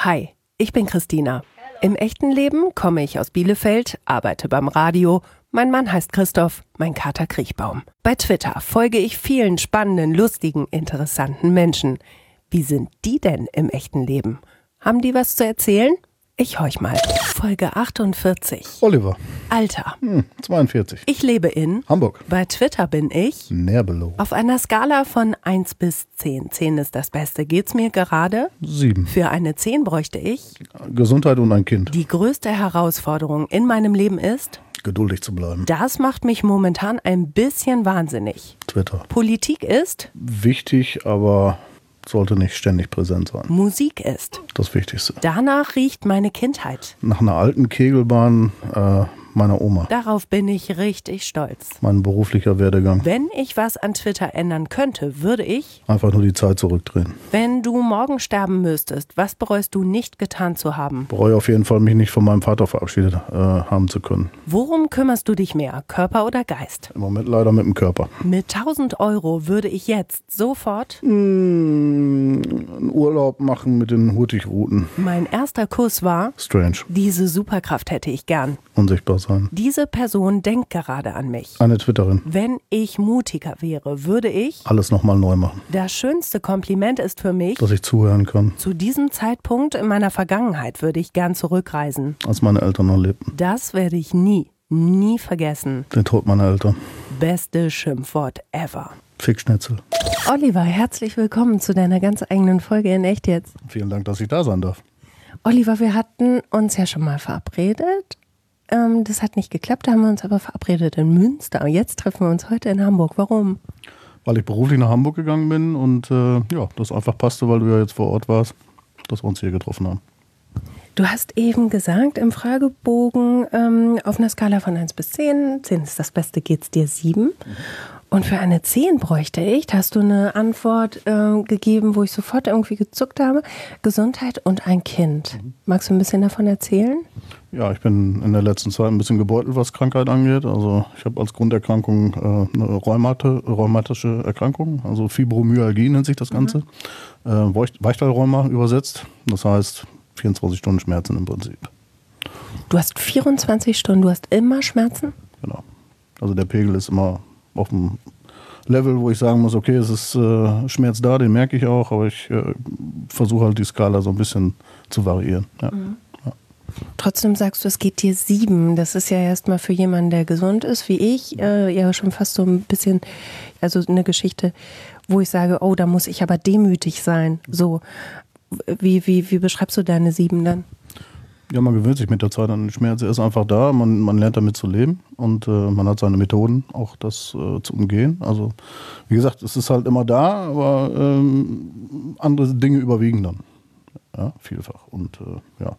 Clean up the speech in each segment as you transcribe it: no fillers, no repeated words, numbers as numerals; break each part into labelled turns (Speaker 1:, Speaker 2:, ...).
Speaker 1: Hi, ich bin Christina. Im echten Leben komme ich aus Bielefeld, arbeite beim Radio. Mein Mann heißt Christoph, mein Kater Kriechbaum. Bei Twitter folge ich vielen spannenden, lustigen, interessanten Menschen. Wie sind die denn im echten Leben? Haben die was zu erzählen? Ich horch mal. Folge 48.
Speaker 2: Oliver.
Speaker 1: Alter.
Speaker 2: 42.
Speaker 1: Ich lebe in
Speaker 2: Hamburg.
Speaker 1: Bei Twitter bin ich
Speaker 2: Nerbelow.
Speaker 1: auf einer Skala von 1 bis 10. 10 ist das Beste. Geht's mir gerade?
Speaker 2: 7.
Speaker 1: Für eine 10 bräuchte ich.
Speaker 2: Gesundheit und ein Kind.
Speaker 1: Die größte Herausforderung in meinem Leben ist,
Speaker 2: Geduldig zu bleiben.
Speaker 1: das macht mich momentan ein bisschen wahnsinnig.
Speaker 2: Twitter.
Speaker 1: Politik ist,
Speaker 2: Wichtig, aber sollte nicht ständig präsent sein.
Speaker 1: Musik ist.
Speaker 2: Das Wichtigste.
Speaker 1: Danach riecht meine Kindheit.
Speaker 2: Nach einer alten Kegelbahn meiner Oma.
Speaker 1: Darauf bin ich richtig stolz.
Speaker 2: Mein beruflicher Werdegang.
Speaker 1: Wenn ich was an Twitter ändern könnte, würde ich,
Speaker 2: Einfach nur die Zeit zurückdrehen.
Speaker 1: wenn du morgen sterben müsstest, was bereust du nicht getan zu haben?
Speaker 2: Bereue auf jeden Fall, mich nicht von meinem Vater verabschiedet haben zu können.
Speaker 1: Worum kümmerst du dich mehr, Körper oder Geist?
Speaker 2: Im Moment leider mit dem Körper.
Speaker 1: Mit 1.000 € würde ich jetzt sofort
Speaker 2: Einen Urlaub machen mit den Hurtigruten.
Speaker 1: mein erster Kuss war,
Speaker 2: Strange.
Speaker 1: diese Superkraft hätte ich gern.
Speaker 2: Unsichtbar sein.
Speaker 1: Diese Person denkt gerade an mich.
Speaker 2: Eine Twitterin.
Speaker 1: Wenn ich mutiger wäre, würde ich,
Speaker 2: Alles nochmal neu machen.
Speaker 1: das schönste Kompliment ist für mich,
Speaker 2: Dass ich zuhören kann,
Speaker 1: zu diesem Zeitpunkt in meiner Vergangenheit würde ich gern zurückreisen.
Speaker 2: als meine Eltern noch lebten.
Speaker 1: Das werde ich nie vergessen.
Speaker 2: Den Tod meiner Eltern.
Speaker 1: Beste Schimpfwort ever.
Speaker 2: Fickschnitzel.
Speaker 1: Oliver, herzlich willkommen zu deiner ganz eigenen Folge in Echt jetzt.
Speaker 2: Vielen Dank, dass ich da sein darf.
Speaker 1: Oliver, wir hatten uns ja schon mal verabredet. Das hat nicht geklappt, da haben wir uns aber verabredet in Münster. Jetzt treffen wir uns heute in Hamburg. Warum?
Speaker 2: Weil ich beruflich nach Hamburg gegangen bin und das einfach passte, weil du ja jetzt vor Ort warst, dass wir uns hier getroffen haben.
Speaker 1: Du hast eben gesagt im Fragebogen auf einer Skala von 1 bis 10, 10 ist das Beste, geht's dir 7. Und für eine 10 bräuchte ich, da hast du eine Antwort gegeben, wo ich sofort irgendwie gezuckt habe, Gesundheit und ein Kind. Magst du ein bisschen davon erzählen?
Speaker 2: Ja, ich bin in der letzten Zeit ein bisschen gebeutelt, was Krankheit angeht. Also ich habe als Grunderkrankung eine rheumatische Erkrankung, also Fibromyalgie nennt sich das Ganze. Weichteilrheuma übersetzt, das heißt 24 Stunden Schmerzen im Prinzip.
Speaker 1: Du hast 24 Stunden, du hast immer Schmerzen?
Speaker 2: Genau. Also der Pegel ist immer auf dem Level, wo ich sagen muss, okay, es ist Schmerz da, den merke ich auch, aber ich versuche halt die Skala so ein bisschen zu variieren. Ja.
Speaker 1: Trotzdem sagst du, es geht dir 7. Das ist ja erstmal für jemanden, der gesund ist, wie ich, ja schon fast so ein bisschen, also eine Geschichte, wo ich sage, oh, da muss ich aber demütig sein. So, wie beschreibst du deine 7 dann?
Speaker 2: Ja, man gewöhnt sich mit der Zeit an den Schmerz. Er ist einfach da, man lernt damit zu leben und man hat seine Methoden, auch das zu umgehen. Also, wie gesagt, es ist halt immer da, aber andere Dinge überwiegen dann. Ja, vielfach. Und ja.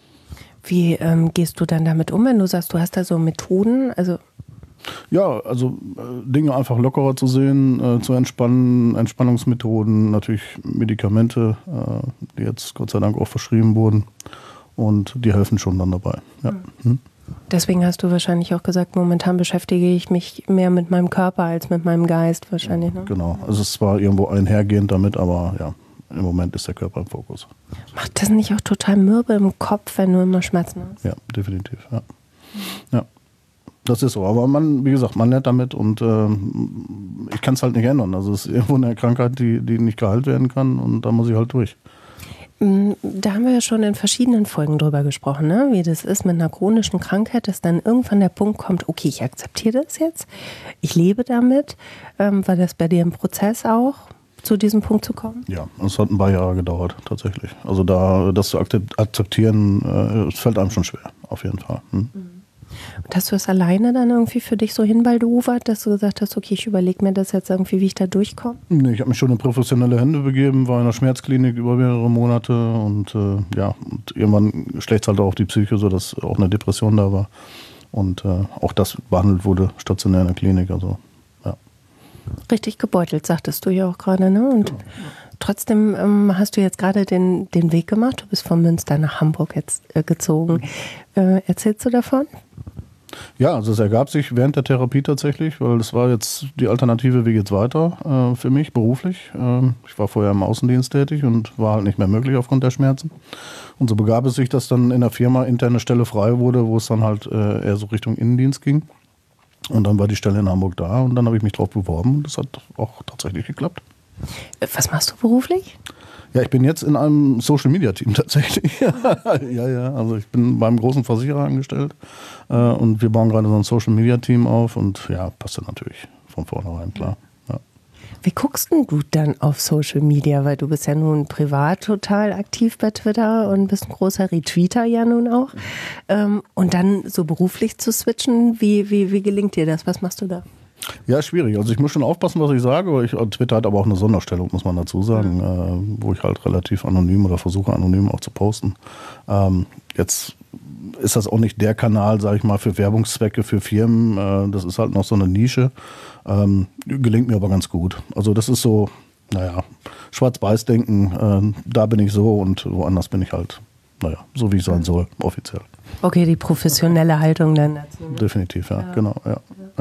Speaker 1: Wie gehst du dann damit um, wenn du sagst, du hast da so Methoden? Also
Speaker 2: Ja, also Dinge einfach lockerer zu sehen, zu entspannen, Entspannungsmethoden, natürlich Medikamente, die jetzt Gott sei Dank auch verschrieben wurden. Und die helfen schon dann dabei. Ja.
Speaker 1: deswegen hast du wahrscheinlich auch gesagt, momentan beschäftige ich mich mehr mit meinem Körper als mit meinem Geist wahrscheinlich. Ne?
Speaker 2: Genau. Also es ist zwar irgendwo einhergehend damit, aber ja, im Moment ist der Körper im Fokus.
Speaker 1: Macht das nicht auch total mürbe im Kopf, wenn du immer Schmerzen hast?
Speaker 2: Ja, definitiv. Ja. Ja. Das ist so. Aber wie gesagt, man lernt damit und ich kann es halt nicht ändern. Also es ist irgendwo eine Krankheit, die nicht geheilt werden kann und da muss ich halt durch.
Speaker 1: Da haben wir ja schon in verschiedenen Folgen drüber gesprochen, ne? Wie das ist mit einer chronischen Krankheit, dass dann irgendwann der Punkt kommt, okay, ich akzeptiere das jetzt, ich lebe damit. War das bei dir im Prozess auch, zu diesem Punkt zu kommen?
Speaker 2: Ja, es hat ein paar Jahre gedauert, tatsächlich. Also das zu akzeptieren, es fällt einem schon schwer, auf jeden Fall.
Speaker 1: Und hast du es alleine dann irgendwie für dich so hinbaldowert, dass du gesagt hast, okay, ich überlege mir das jetzt irgendwie, wie ich da durchkomme?
Speaker 2: Nee, ich habe mich schon in professionelle Hände begeben, war in der Schmerzklinik über mehrere Monate und und irgendwann schlägt es halt auch auf die Psyche, sodass auch eine Depression da war. Und auch das behandelt wurde stationär in der Klinik. Also, ja.
Speaker 1: Richtig gebeutelt, sagtest du ja auch gerade, ne? Und trotzdem hast du jetzt gerade den Weg gemacht. Du bist von Münster nach Hamburg jetzt gezogen. Erzählst du davon?
Speaker 2: Ja, also es ergab sich während der Therapie tatsächlich, weil das war jetzt die Alternative, wie geht's weiter für mich beruflich. Ich war vorher im Außendienst tätig und war halt nicht mehr möglich aufgrund der Schmerzen. Und so begab es sich, dass dann in der Firma interne Stelle frei wurde, wo es dann halt eher so Richtung Innendienst ging. Und dann war die Stelle in Hamburg da und dann habe ich mich drauf beworben und das hat auch tatsächlich geklappt.
Speaker 1: Was machst du beruflich?
Speaker 2: Ja, ich bin jetzt in einem Social-Media-Team tatsächlich. ja, also ich bin beim großen Versicherer angestellt und wir bauen gerade so ein Social-Media-Team auf und ja, passt dann natürlich von vornherein, klar. Ja.
Speaker 1: Wie guckst denn du dann auf Social Media? Weil du bist ja nun privat total aktiv bei Twitter und bist ein großer Retweeter ja nun auch. Und dann so beruflich zu switchen, wie gelingt dir das? Was machst du da?
Speaker 2: Ja, schwierig. Also ich muss schon aufpassen, was ich sage. Twitter hat aber auch eine Sonderstellung, muss man dazu sagen, wo ich halt relativ anonym oder versuche anonym auch zu posten. Jetzt ist das auch nicht der Kanal, sage ich mal, für Werbungszwecke, für Firmen. Das ist halt noch so eine Nische. Gelingt mir aber ganz gut. Also das ist so, Schwarz-Weiß-Denken. Da bin ich so und woanders bin ich halt, so wie ich sein soll, offiziell.
Speaker 1: Okay, die professionelle Haltung dann dazu.
Speaker 2: Definitiv, ja. Genau, ja.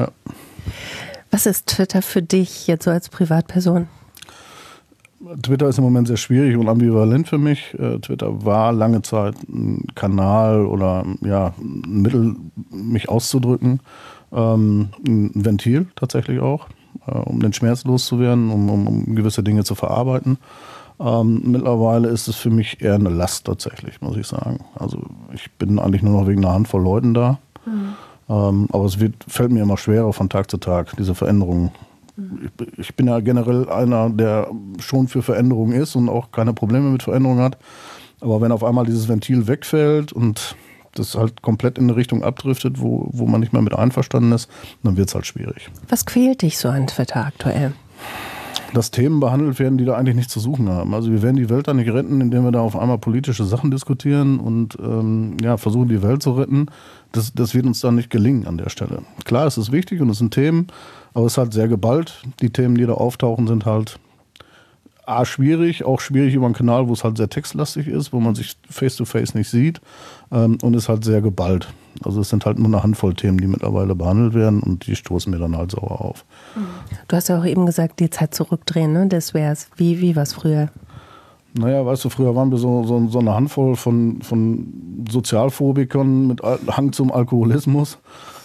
Speaker 1: Was ist Twitter für dich jetzt so als Privatperson?
Speaker 2: Twitter ist im Moment sehr schwierig und ambivalent für mich. Twitter war lange Zeit ein Kanal oder ein Mittel, mich auszudrücken. Ein Ventil tatsächlich auch, um den Schmerz loszuwerden, um gewisse Dinge zu verarbeiten. Mittlerweile ist es für mich eher eine Last tatsächlich, muss ich sagen. Also ich bin eigentlich nur noch wegen einer Handvoll Leuten da. Aber es fällt mir immer schwerer von Tag zu Tag, diese Veränderungen. Ich bin ja generell einer, der schon für Veränderungen ist und auch keine Probleme mit Veränderungen hat. Aber wenn auf einmal dieses Ventil wegfällt und das halt komplett in eine Richtung abdriftet, wo man nicht mehr mit einverstanden ist, dann wird es halt schwierig.
Speaker 1: Was quält dich so an Twitter aktuell?
Speaker 2: Dass Themen behandelt werden, die da eigentlich nichts zu suchen haben. Also wir werden die Welt da nicht retten, indem wir da auf einmal politische Sachen diskutieren und versuchen, die Welt zu retten. Das wird uns dann nicht gelingen an der Stelle. Klar, es ist wichtig und es sind Themen, aber es ist halt sehr geballt. Die Themen, die da auftauchen, sind halt schwierig, auch schwierig über einen Kanal, wo es halt sehr textlastig ist, wo man sich face-to-face nicht sieht und ist halt sehr geballt. Also es sind halt nur eine Handvoll Themen, die mittlerweile behandelt werden und die stoßen mir dann halt sauer auf.
Speaker 1: Du hast ja auch eben gesagt, die Zeit zurückdrehen, ne? Das wär's. Wie war es früher?
Speaker 2: Naja, weißt du, früher waren wir so eine Handvoll von Sozialphobikern mit Hang zum Alkoholismus,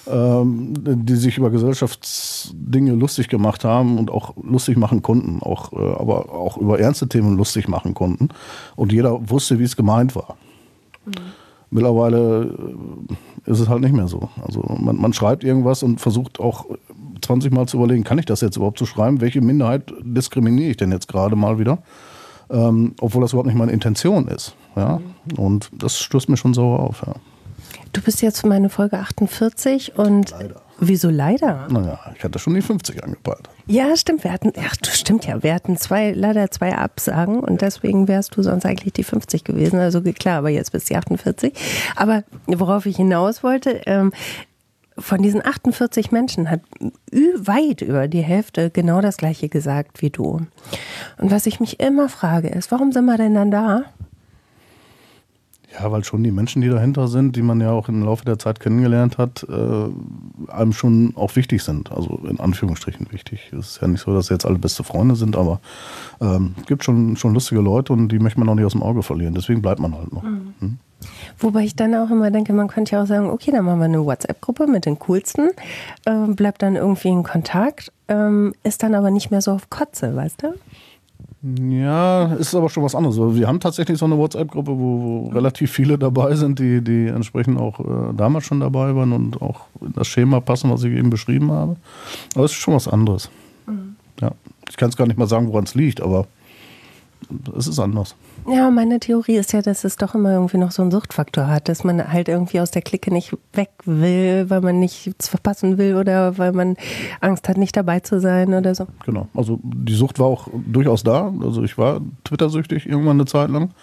Speaker 2: die sich über Gesellschaftsdinge lustig gemacht haben und auch lustig machen konnten, aber auch über ernste Themen lustig machen konnten. Und jeder wusste, wie es gemeint war. Mittlerweile ist es halt nicht mehr so. Also man schreibt irgendwas und versucht auch 20 Mal zu überlegen, kann ich das jetzt überhaupt so schreiben? Welche Minderheit diskriminiere ich denn jetzt gerade mal wieder? Obwohl das überhaupt nicht meine Intention ist. Ja? Und das stößt mir schon sauer auf. Ja.
Speaker 1: Du bist jetzt für meine Folge 48 und...
Speaker 2: Leider.
Speaker 1: Wieso leider?
Speaker 2: Naja, ich hatte schon die 50 angepeilt.
Speaker 1: Ja, stimmt. Wir hatten leider zwei Absagen und deswegen wärst du sonst eigentlich die 50 gewesen. Also klar, aber jetzt bist du die 48. Aber worauf ich hinaus wollte, von diesen 48 Menschen hat weit über die Hälfte genau das Gleiche gesagt wie du. Und was ich mich immer frage ist, warum sind wir denn dann da?
Speaker 2: Ja, weil schon die Menschen, die dahinter sind, die man ja auch im Laufe der Zeit kennengelernt hat, einem schon auch wichtig sind. Also in Anführungsstrichen wichtig. Es ist ja nicht so, dass jetzt alle beste Freunde sind, aber es gibt schon lustige Leute und die möchte man auch nicht aus dem Auge verlieren. Deswegen bleibt man halt noch. Mhm.
Speaker 1: Wobei ich dann auch immer denke, man könnte ja auch sagen, okay, dann machen wir eine WhatsApp-Gruppe mit den Coolsten, bleibt dann irgendwie in Kontakt, ist dann aber nicht mehr so auf Kotze, weißt du?
Speaker 2: Ja, ist aber schon was anderes. Wir haben tatsächlich so eine WhatsApp-Gruppe, wo relativ viele dabei sind, die entsprechend auch damals schon dabei waren und auch in das Schema passen, was ich eben beschrieben habe. Aber es ist schon was anderes. Mhm. Ja, ich kann es gar nicht mal sagen, woran es liegt, aber es ist anders.
Speaker 1: Ja, meine Theorie ist ja, dass es doch immer irgendwie noch so einen Suchtfaktor hat, dass man halt irgendwie aus der Clique nicht weg will, weil man nichts verpassen will oder weil man Angst hat, nicht dabei zu sein oder so.
Speaker 2: Genau, also die Sucht war auch durchaus da. Also ich war Twitter-süchtig irgendwann eine Zeit lang.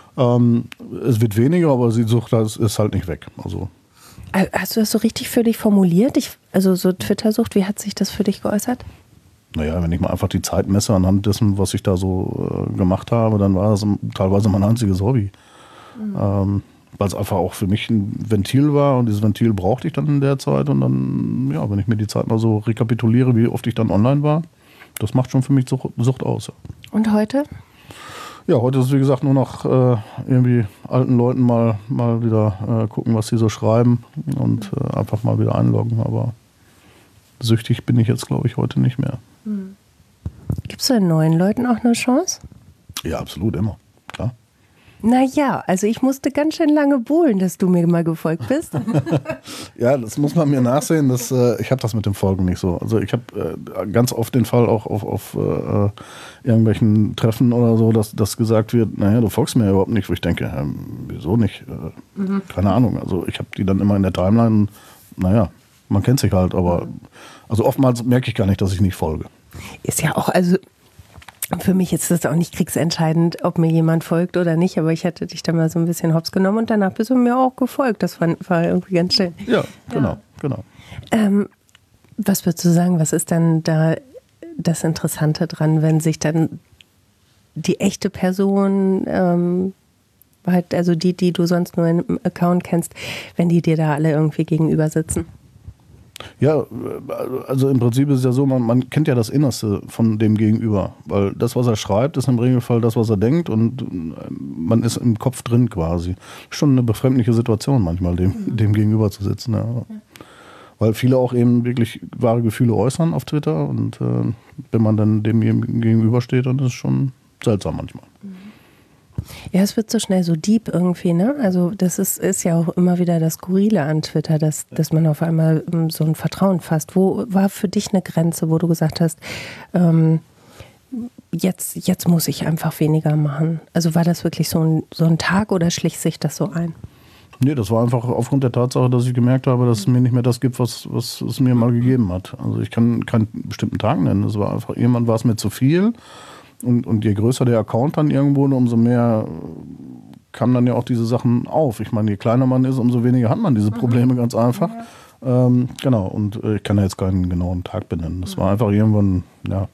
Speaker 2: Es wird weniger, aber die Sucht ist halt nicht weg. Also.
Speaker 1: Hast du das so richtig für dich formuliert? Also so Twitter-Sucht, wie hat sich das für dich geäußert?
Speaker 2: Naja, wenn ich mal einfach die Zeit messe anhand dessen, was ich da so gemacht habe, dann war das teilweise mein einziges Hobby. Mhm. weil es einfach auch für mich ein Ventil war und dieses Ventil brauchte ich dann in der Zeit und dann, ja, wenn ich mir die Zeit mal so rekapituliere, wie oft ich dann online war, das macht schon für mich Sucht aus. Ja.
Speaker 1: Und heute?
Speaker 2: Ja, heute ist es wie gesagt nur noch irgendwie alten Leuten mal wieder gucken, was sie so schreiben und einfach mal wieder einloggen, aber süchtig bin ich jetzt, glaube ich, heute nicht mehr.
Speaker 1: Gibst du den neuen Leuten auch eine Chance?
Speaker 2: Ja, absolut, immer, klar.
Speaker 1: Naja, also ich musste ganz schön lange buhlen, dass du mir mal gefolgt bist.
Speaker 2: Ja, das muss man mir nachsehen. Ich habe das mit dem Folgen nicht so. Also ich habe ganz oft den Fall auch auf irgendwelchen Treffen oder so, dass gesagt wird, naja, du folgst mir überhaupt nicht. Wo ich denke, wieso nicht? Keine Ahnung. Also ich habe die dann immer in der Timeline. Naja, man kennt sich halt. Aber also oftmals merke ich gar nicht, dass ich nicht folge.
Speaker 1: Ist ja auch, also für mich ist das auch nicht kriegsentscheidend, ob mir jemand folgt oder nicht, aber ich hatte dich da mal so ein bisschen hops genommen und danach bist du mir auch gefolgt. Das war irgendwie ganz schön.
Speaker 2: Ja, genau.
Speaker 1: Was würdest du sagen, was ist dann da das Interessante dran, wenn sich dann die echte Person, halt, also die du sonst nur im Account kennst, wenn die dir da alle irgendwie gegenüber sitzen?
Speaker 2: Ja, also im Prinzip ist es ja so, man kennt ja das Innerste von dem Gegenüber, weil das, was er schreibt, ist im Regelfall das, was er denkt und man ist im Kopf drin quasi. Schon eine befremdliche Situation manchmal, dem gegenüber zu sitzen. Ja. Weil viele auch eben wirklich wahre Gefühle äußern auf Twitter und wenn man dann dem gegenübersteht, dann ist es schon seltsam manchmal.
Speaker 1: Ja, es wird so schnell so deep irgendwie, ne? Also das ist ja auch immer wieder das Skurrile an Twitter, dass man auf einmal so ein Vertrauen fasst. Wo war für dich eine Grenze, wo du gesagt hast, jetzt muss ich einfach weniger machen? Also war das wirklich so ein Tag oder schlich sich das so ein?
Speaker 2: Nee, das war einfach aufgrund der Tatsache, dass ich gemerkt habe, dass es mir nicht mehr das gibt, was es mir mal gegeben hat. Also ich kann keinen bestimmten Tag nennen. Es war einfach, irgendwann war es mir zu viel. Und je größer der Account dann irgendwo, umso mehr kamen dann ja auch diese Sachen auf. Ich meine, je kleiner man ist, umso weniger hat man diese Probleme, ganz einfach. Ja. Genau, und ich kann ja jetzt keinen genauen Tag benennen. Das war einfach irgendwann, ja.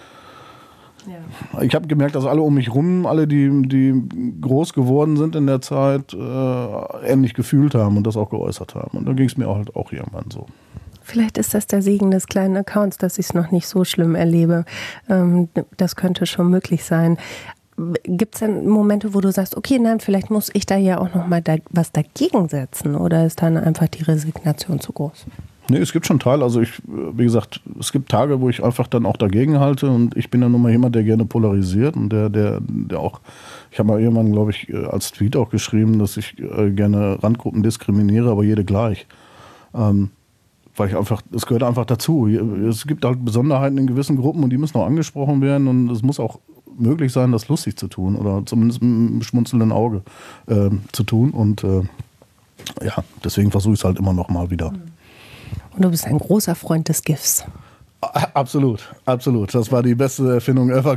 Speaker 2: Ich habe gemerkt, dass alle um mich rum, alle, die groß geworden sind in der Zeit, ähnlich gefühlt haben und das auch geäußert haben. Und da ging es mir halt auch irgendwann so.
Speaker 1: Vielleicht ist das der Segen des kleinen Accounts, dass ich es noch nicht so schlimm erlebe. Das könnte schon möglich sein. Gibt es denn Momente, wo du sagst, okay, nein, vielleicht muss ich da ja auch noch mal was dagegen setzen? Oder ist dann einfach die Resignation zu groß?
Speaker 2: Nee, es gibt schon Teile. Also wie gesagt, es gibt Tage, wo ich einfach dann auch dagegen halte. Und ich bin ja nun mal jemand, der gerne polarisiert und der auch, ich habe mal irgendwann, glaube ich, als Tweet auch geschrieben, dass ich gerne Randgruppen diskriminiere, aber jede gleich. Weil ich einfach, es gehört einfach dazu. Es gibt halt Besonderheiten in gewissen Gruppen und die müssen auch angesprochen werden und es muss auch möglich sein, das lustig zu tun oder zumindest mit einem schmunzelnden Auge zu tun und ja, deswegen versuche ich es halt immer noch mal wieder.
Speaker 1: Und du bist ein großer Freund des GIFs.
Speaker 2: Absolut, absolut. Das war die beste Erfindung ever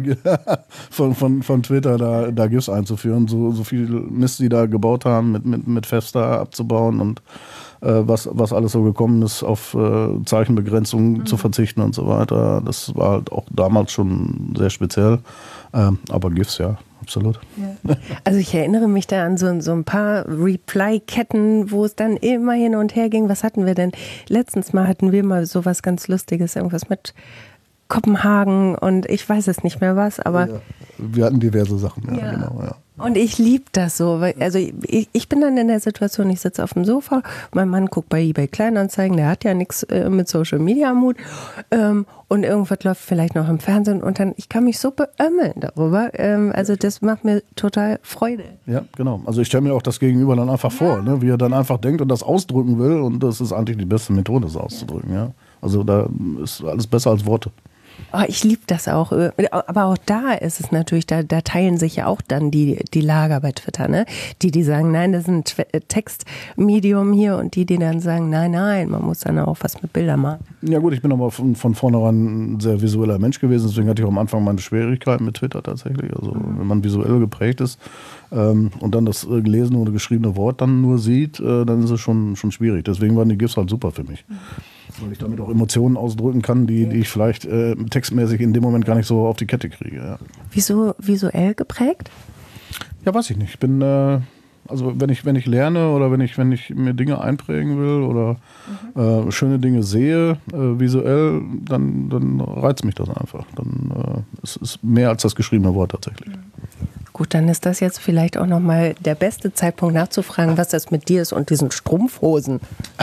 Speaker 2: von Twitter, da GIFs einzuführen. So viel Mist, die da gebaut haben, mit Festa abzubauen und was alles so gekommen ist, auf Zeichenbegrenzung zu verzichten und so weiter. Das war halt auch damals schon sehr speziell. Aber GIFs, ja, absolut.
Speaker 1: Ja. Also ich erinnere mich da an so ein paar Reply-Ketten, wo es dann immer hin und her ging. Was hatten wir denn? Letztens mal hatten wir mal sowas ganz Lustiges, irgendwas mit Kopenhagen und ich weiß es nicht mehr was, aber...
Speaker 2: Ja, wir hatten diverse Sachen, ja. Genau, ja.
Speaker 1: Und ich liebe das so, weil, also ich bin dann in der Situation, ich sitze auf dem Sofa, mein Mann guckt bei eBay Kleinanzeigen, der hat ja nichts mit Social Media am Hut und irgendwas läuft vielleicht noch im Fernsehen und dann, ich kann mich so beömmeln darüber, also das macht mir total Freude.
Speaker 2: Ja, genau. Also ich stelle mir auch das Gegenüber dann einfach vor, ne? Wie er dann einfach denkt und das ausdrücken will und das ist eigentlich die beste Methode, das auszudrücken, ja. Also da ist alles besser als Worte.
Speaker 1: Oh, ich liebe das auch. Aber auch da ist es natürlich, da teilen sich ja auch dann die Lager bei Twitter, ne? Die sagen, nein, das ist ein Textmedium hier und die dann sagen, nein, man muss dann auch was mit Bildern machen. Ja
Speaker 2: gut, ich bin aber von vornherein ein sehr visueller Mensch gewesen, deswegen hatte ich auch am Anfang meine Schwierigkeiten mit Twitter tatsächlich. Also wenn man visuell geprägt ist und dann das gelesene oder geschriebene Wort dann nur sieht, dann ist es schon schwierig. Deswegen waren die GIFs halt super für mich. Weil ich damit auch Emotionen ausdrücken kann, die ich vielleicht textmäßig in dem Moment gar nicht so auf die Kette kriege. Ja.
Speaker 1: Wieso visuell geprägt?
Speaker 2: Ja, weiß ich nicht. Ich bin Also wenn ich lerne oder wenn ich mir Dinge einprägen will oder schöne Dinge sehe, visuell, dann reizt mich das einfach. Dann es ist mehr als das geschriebene Wort tatsächlich.
Speaker 1: Gut, dann ist das jetzt vielleicht auch nochmal der beste Zeitpunkt nachzufragen, was das mit dir ist und diesen Strumpfhosen.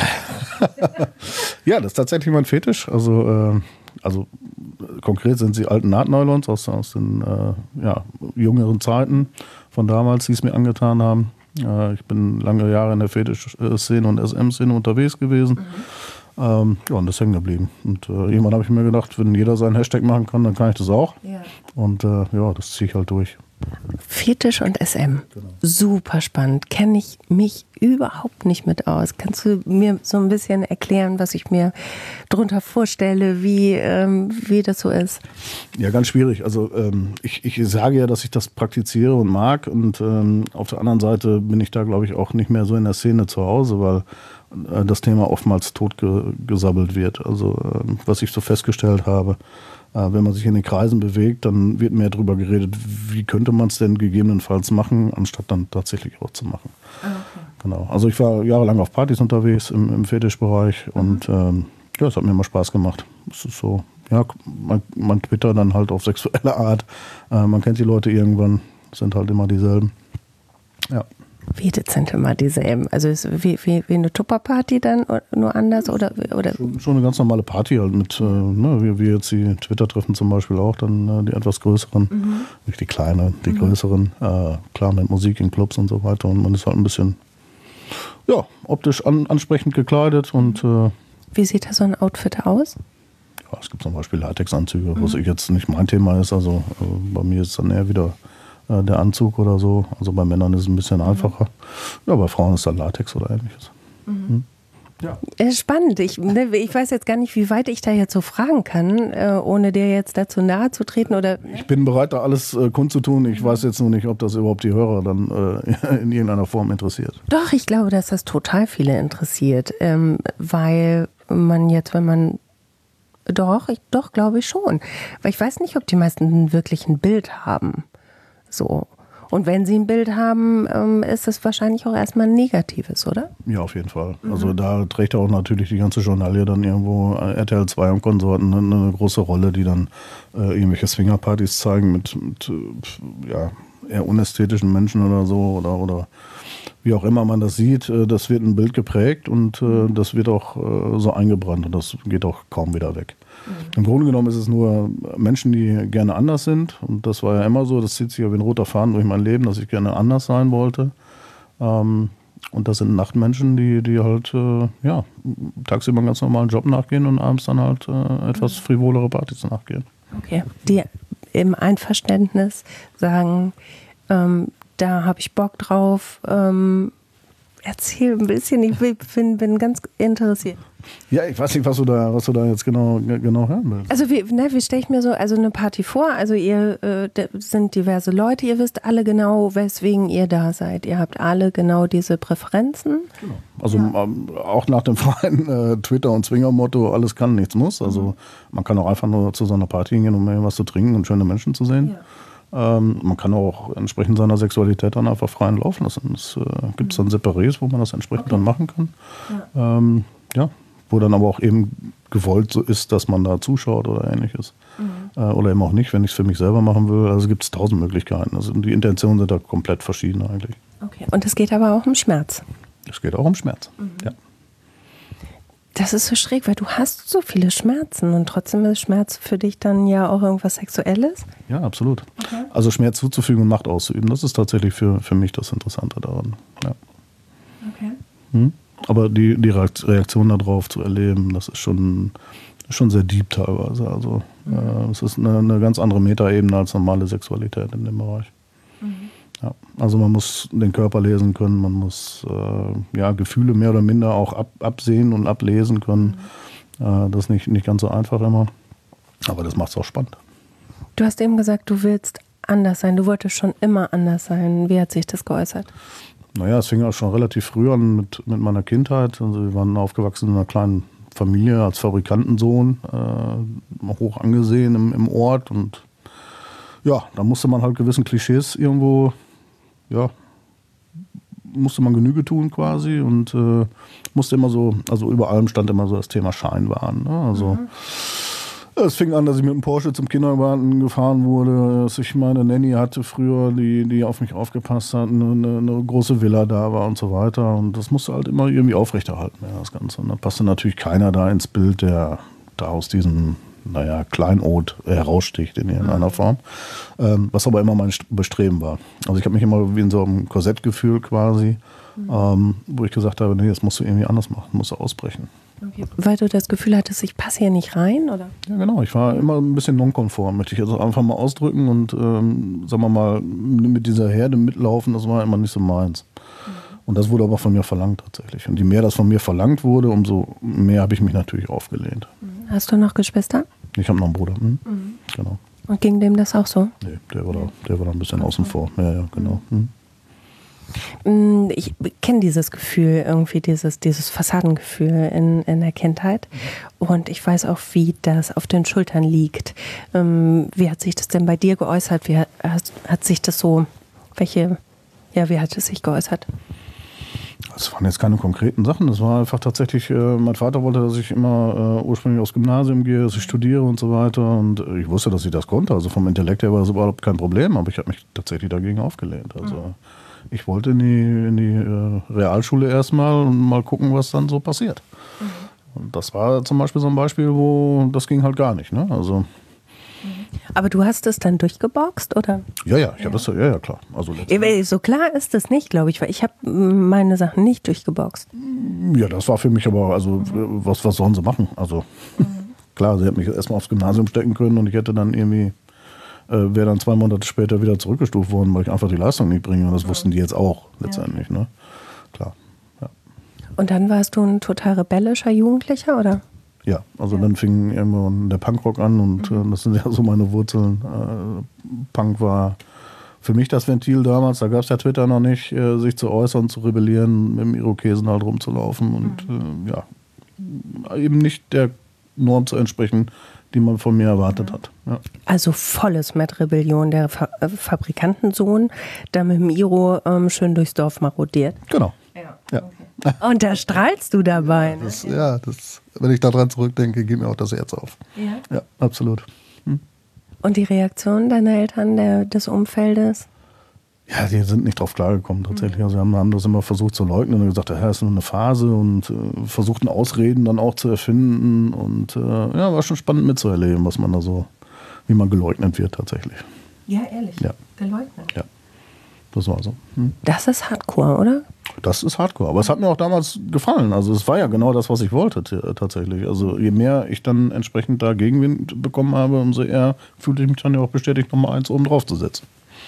Speaker 2: Ja, das ist tatsächlich mein Fetisch. Also konkret sind sie alten Naht-Nylons aus den jüngeren Zeiten von damals, die es mir angetan haben. Ich bin lange Jahre in der Fetisch-Szene und SM-Szene unterwegs gewesen. Und das ist hängen geblieben. Und irgendwann habe ich mir gedacht, wenn jeder seinen Hashtag machen kann, dann kann ich das auch. Ja. Und das ziehe ich halt durch.
Speaker 1: Fetisch und SM. Genau. Super spannend. Kenne ich mich überhaupt nicht mit aus. Kannst du mir so ein bisschen erklären, was ich mir drunter vorstelle, wie das so ist?
Speaker 2: Ja, ganz schwierig. Also ich sage ja, dass ich das praktiziere und mag. Und auf der anderen Seite bin ich da, glaube ich, auch nicht mehr so in der Szene zu Hause, weil das Thema oftmals totgesabbelt wird. Also was ich so festgestellt habe, wenn man sich in den Kreisen bewegt, dann wird mehr darüber geredet, wie könnte man es denn gegebenenfalls machen, anstatt dann tatsächlich auch zu machen. Okay. Genau. Also ich war jahrelang auf Partys unterwegs im Fetischbereich und es hat mir immer Spaß gemacht. Es ist so, ja, man twittert dann halt auf sexuelle Art. Man kennt die Leute irgendwann, sind halt immer dieselben. Ja.
Speaker 1: Wie, das sind immer dieselben? Also ist wie eine Tupperparty dann, nur anders? Oder?
Speaker 2: Schon eine ganz normale Party halt mit, wie jetzt die Twitter-Treffen zum Beispiel auch, dann die etwas größeren, nicht die kleinen, die größeren, klar mit Musik in Clubs und so weiter. Und man ist halt ein bisschen, optisch ansprechend gekleidet. Und
Speaker 1: wie sieht da so ein Outfit aus?
Speaker 2: Ja, es gibt zum Beispiel Latexanzüge, was jetzt nicht mein Thema ist. Also bei mir ist es dann eher wieder der Anzug oder so. Also bei Männern ist es ein bisschen einfacher. Ja, bei Frauen ist dann Latex oder ähnliches.
Speaker 1: Ja. Spannend. Ich weiß jetzt gar nicht, wie weit ich da jetzt so fragen kann, ohne dir jetzt dazu nahe zu treten. Oder, ne?
Speaker 2: Ich bin bereit, da alles kundzutun. Ich weiß jetzt nur nicht, ob das überhaupt die Hörer dann in irgendeiner Form interessiert.
Speaker 1: Doch, ich glaube, dass das total viele interessiert. Weil man jetzt, wenn man Doch, glaube ich schon. Weil ich weiß nicht, ob die meisten wirklich ein Bild haben. So. Und wenn sie ein Bild haben, ist es wahrscheinlich auch erstmal ein negatives, oder?
Speaker 2: Ja, auf jeden Fall. Also da trägt auch natürlich die ganze Journalie dann irgendwo RTL 2 und Konsorten eine große Rolle, die dann irgendwelche Swingerpartys zeigen mit eher unästhetischen Menschen oder so oder wie auch immer man das sieht. Das wird ein Bild geprägt und das wird auch so eingebrannt und das geht auch kaum wieder weg. Im Grunde genommen ist es nur Menschen, die gerne anders sind. Und das war ja immer so, das zieht sich ja wie ein roter Faden durch mein Leben, dass ich gerne anders sein wollte. Und das sind Nachtmenschen, die halt tagsüber einen ganz normalen Job nachgehen und abends dann halt etwas frivolere Partys nachgehen.
Speaker 1: Okay, die im Einverständnis sagen, da habe ich Bock drauf. Erzähl ein bisschen, ich bin ganz interessiert.
Speaker 2: Ja, ich weiß nicht, was du da jetzt genau hören willst.
Speaker 1: Also wie stelle ich mir so eine Party vor? Also ihr sind diverse Leute, ihr wisst alle genau, weswegen ihr da seid. Ihr habt alle genau diese Präferenzen.
Speaker 2: Genau. Also auch nach dem freien Twitter- und Zwinger-Motto, alles kann, nichts muss. Also man kann auch einfach nur zu so einer Party gehen, um was zu trinken und schöne Menschen zu sehen. Ja. Man kann auch entsprechend seiner Sexualität dann einfach freien Lauf lassen. Es gibt dann Separés, wo man das entsprechend dann machen kann. Ja. Wo dann aber auch eben gewollt so ist, dass man da zuschaut oder ähnliches. Oder eben auch nicht, wenn ich es für mich selber machen will. Also gibt es 1000 Möglichkeiten. Also die Intentionen sind da komplett verschieden eigentlich.
Speaker 1: Okay. Und es geht aber auch um Schmerz.
Speaker 2: Es geht auch um Schmerz, ja.
Speaker 1: Das ist so schräg, weil du hast so viele Schmerzen und trotzdem ist Schmerz für dich dann ja auch irgendwas Sexuelles?
Speaker 2: Ja, absolut. Okay. Also Schmerz zuzufügen und Macht auszuüben, das ist tatsächlich für mich das Interessante daran. Ja. Okay. Aber die Reaktion darauf zu erleben, das ist schon sehr deep teilweise. Also es ist eine ganz andere Metaebene als normale Sexualität in dem Bereich. Ja. Also man muss den Körper lesen können, man muss Gefühle mehr oder minder auch absehen und ablesen können. Das ist nicht ganz so einfach immer, aber das macht es auch spannend.
Speaker 1: Du hast eben gesagt, du willst anders sein, du wolltest schon immer anders sein. Wie hat sich das geäußert?
Speaker 2: Naja, es fing auch schon relativ früh an mit meiner Kindheit. Also wir waren aufgewachsen in einer kleinen Familie als Fabrikantensohn, hoch angesehen im Ort. Und ja, da musste man halt gewissen Klischees irgendwo musste man Genüge tun quasi und musste immer so, also über allem stand immer so das Thema Scheinwahn. Ne? Also es fing an, dass ich mit dem Porsche zum Kindergarten gefahren wurde, dass ich meine Nanny hatte früher, die auf mich aufgepasst hat, eine große Villa da war und so weiter. Und das musste halt immer irgendwie aufrechterhalten, ja, das Ganze. Und da passte natürlich keiner da ins Bild, der da aus diesem, Kleinod heraussticht in irgendeiner Form. Was aber immer mein Bestreben war. Also ich habe mich immer wie in so einem Korsett gefühlt quasi, wo ich gesagt habe, nee, das musst du irgendwie anders machen, musst du ausbrechen.
Speaker 1: Okay. Weil du das Gefühl hattest, ich passe hier nicht rein, oder?
Speaker 2: Ja, genau. Ich war immer ein bisschen nonkonform, möchte ich also einfach mal ausdrücken und, sagen wir mal, mit dieser Herde mitlaufen, das war immer nicht so meins. Und das wurde aber von mir verlangt tatsächlich. Und je mehr das von mir verlangt wurde, umso mehr habe ich mich natürlich aufgelehnt.
Speaker 1: Hast du noch Geschwister?
Speaker 2: Ich habe noch einen Bruder. Genau.
Speaker 1: Und ging dem das auch so?
Speaker 2: Nee, der war da ein bisschen außen vor. Ja, genau.
Speaker 1: Ich kenne dieses Gefühl irgendwie, dieses Fassadengefühl in der Kindheit. Und ich weiß auch, wie das auf den Schultern liegt. Wie hat sich das denn bei dir geäußert? Wie hat sich das so, wie hat es sich geäußert?
Speaker 2: Das waren jetzt keine konkreten Sachen. Das war einfach tatsächlich, mein Vater wollte, dass ich immer ursprünglich aufs Gymnasium gehe, dass ich studiere und so weiter. Und ich wusste, dass ich das konnte. Also vom Intellekt her war das überhaupt kein Problem. Aber ich habe mich tatsächlich dagegen aufgelehnt. Also ich wollte in die Realschule erstmal und mal gucken, was dann so passiert. Und das war zum Beispiel so ein Beispiel, wo das ging halt gar nicht. Ne? Also
Speaker 1: aber du hast es dann durchgeboxt, oder?
Speaker 2: Ja, ich habe das, ja, klar. Also
Speaker 1: so klar ist es nicht, glaube ich, weil ich habe meine Sachen nicht durchgeboxt.
Speaker 2: Ja, das war für mich aber, also was sollen sie machen? Also klar, sie hätten mich erstmal aufs Gymnasium stecken können und ich hätte dann irgendwie, wäre dann 2 Monate später wieder zurückgestuft worden, weil ich einfach die Leistung nicht bringe. Und das wussten die jetzt auch letztendlich, ne? Klar. Ja.
Speaker 1: Und dann warst du ein total rebellischer Jugendlicher, oder?
Speaker 2: Ja, also dann fing irgendwann der Punkrock an und das sind ja so meine Wurzeln. Punk war für mich das Ventil damals, da gab es ja Twitter noch nicht, sich zu äußern, zu rebellieren, mit dem Irokesen halt rumzulaufen und eben nicht der Norm zu entsprechen, die man von mir erwartet hat. Ja.
Speaker 1: Also volles mit Rebellion, der Fabrikantensohn, der mit dem Iro schön durchs Dorf marodiert.
Speaker 2: Genau. Ja.
Speaker 1: Okay. Und da strahlst du dabei. Ne?
Speaker 2: Wenn ich daran zurückdenke, geht mir auch das Herz auf. Ja, absolut.
Speaker 1: Und die Reaktion deiner Eltern, des Umfeldes?
Speaker 2: Ja, die sind nicht drauf klargekommen tatsächlich. Also haben das immer versucht zu leugnen und gesagt, ja, ist nur eine Phase und versuchten Ausreden dann auch zu erfinden. Und war schon spannend mitzuerleben, was man da so, wie man geleugnet wird tatsächlich.
Speaker 1: Ja, ehrlich? Ja. Geleugnet?
Speaker 2: Ja, das war so.
Speaker 1: Das ist Hardcore, oder?
Speaker 2: Das ist Hardcore, aber es hat mir auch damals gefallen. Also es war ja genau das, was ich wollte tatsächlich. Also je mehr ich dann entsprechend da Gegenwind bekommen habe, umso eher fühlte ich mich dann ja auch bestätigt, nochmal eins oben drauf zu setzen.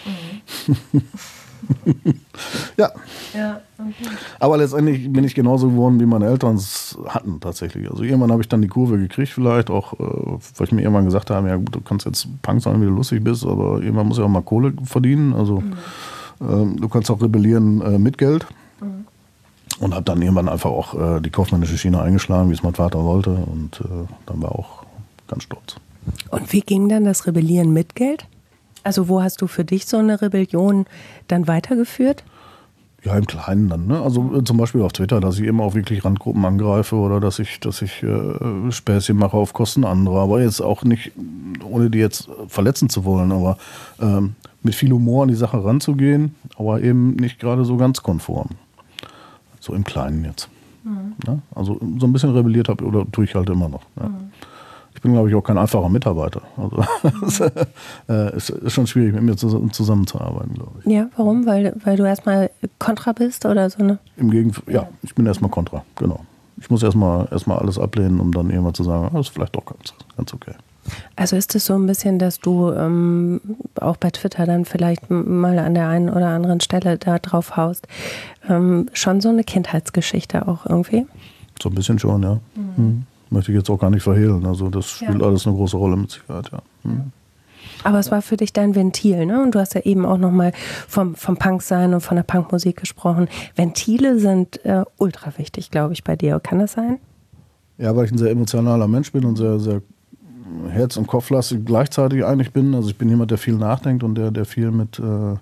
Speaker 2: Ja. Okay. Aber letztendlich bin ich genauso geworden, wie meine Eltern es hatten tatsächlich. Also irgendwann habe ich dann die Kurve gekriegt vielleicht, auch weil ich mir irgendwann gesagt habe, ja gut, du kannst jetzt Punk sein, wie du lustig bist, aber irgendwann muss ja auch mal Kohle verdienen. Also du kannst auch rebellieren mit Geld. Und habe dann irgendwann einfach auch die kaufmännische Schiene eingeschlagen, wie es mein Vater wollte. Und dann war auch ganz stolz.
Speaker 1: Und wie ging dann das Rebellieren mit Geld? Also wo hast du für dich so eine Rebellion dann weitergeführt?
Speaker 2: Ja, im Kleinen dann. Ne? Also zum Beispiel auf Twitter, dass ich immer auch wirklich Randgruppen angreife oder dass ich Späßchen mache auf Kosten anderer. Aber jetzt auch nicht, ohne die jetzt verletzen zu wollen, aber mit viel Humor an die Sache ranzugehen, aber eben nicht gerade so ganz konform. So im Kleinen jetzt. Ja? Also so ein bisschen rebelliert habe oder tue ich halt immer noch. Ja. Ich bin, glaube ich, auch kein einfacher Mitarbeiter. Also es ist schon schwierig, mit mir zusammenzuarbeiten, glaube ich.
Speaker 1: Ja, warum? Weil du erstmal kontra bist oder so? Ne?
Speaker 2: Im Gegenteil, ja, ich bin erstmal kontra, genau. Ich muss erstmal alles ablehnen, um dann irgendwann zu sagen, das ist vielleicht doch ganz okay.
Speaker 1: Also ist es so ein bisschen, dass du auch bei Twitter dann vielleicht mal an der einen oder anderen Stelle da drauf haust, schon so eine Kindheitsgeschichte auch irgendwie? So
Speaker 2: ein bisschen schon, ja. Möchte ich jetzt auch gar nicht verhehlen. Also das spielt alles eine große Rolle mit Sicherheit, ja.
Speaker 1: Aber es war für dich dein Ventil, ne? Und du hast ja eben auch nochmal vom Punksein und von der Punkmusik gesprochen. Ventile sind ultra wichtig, glaube ich, bei dir. Kann das sein?
Speaker 2: Ja, weil ich ein sehr emotionaler Mensch bin und sehr, sehr herz- und kopflastig gleichzeitig eigentlich bin. Also ich bin jemand, der viel nachdenkt und der viel mit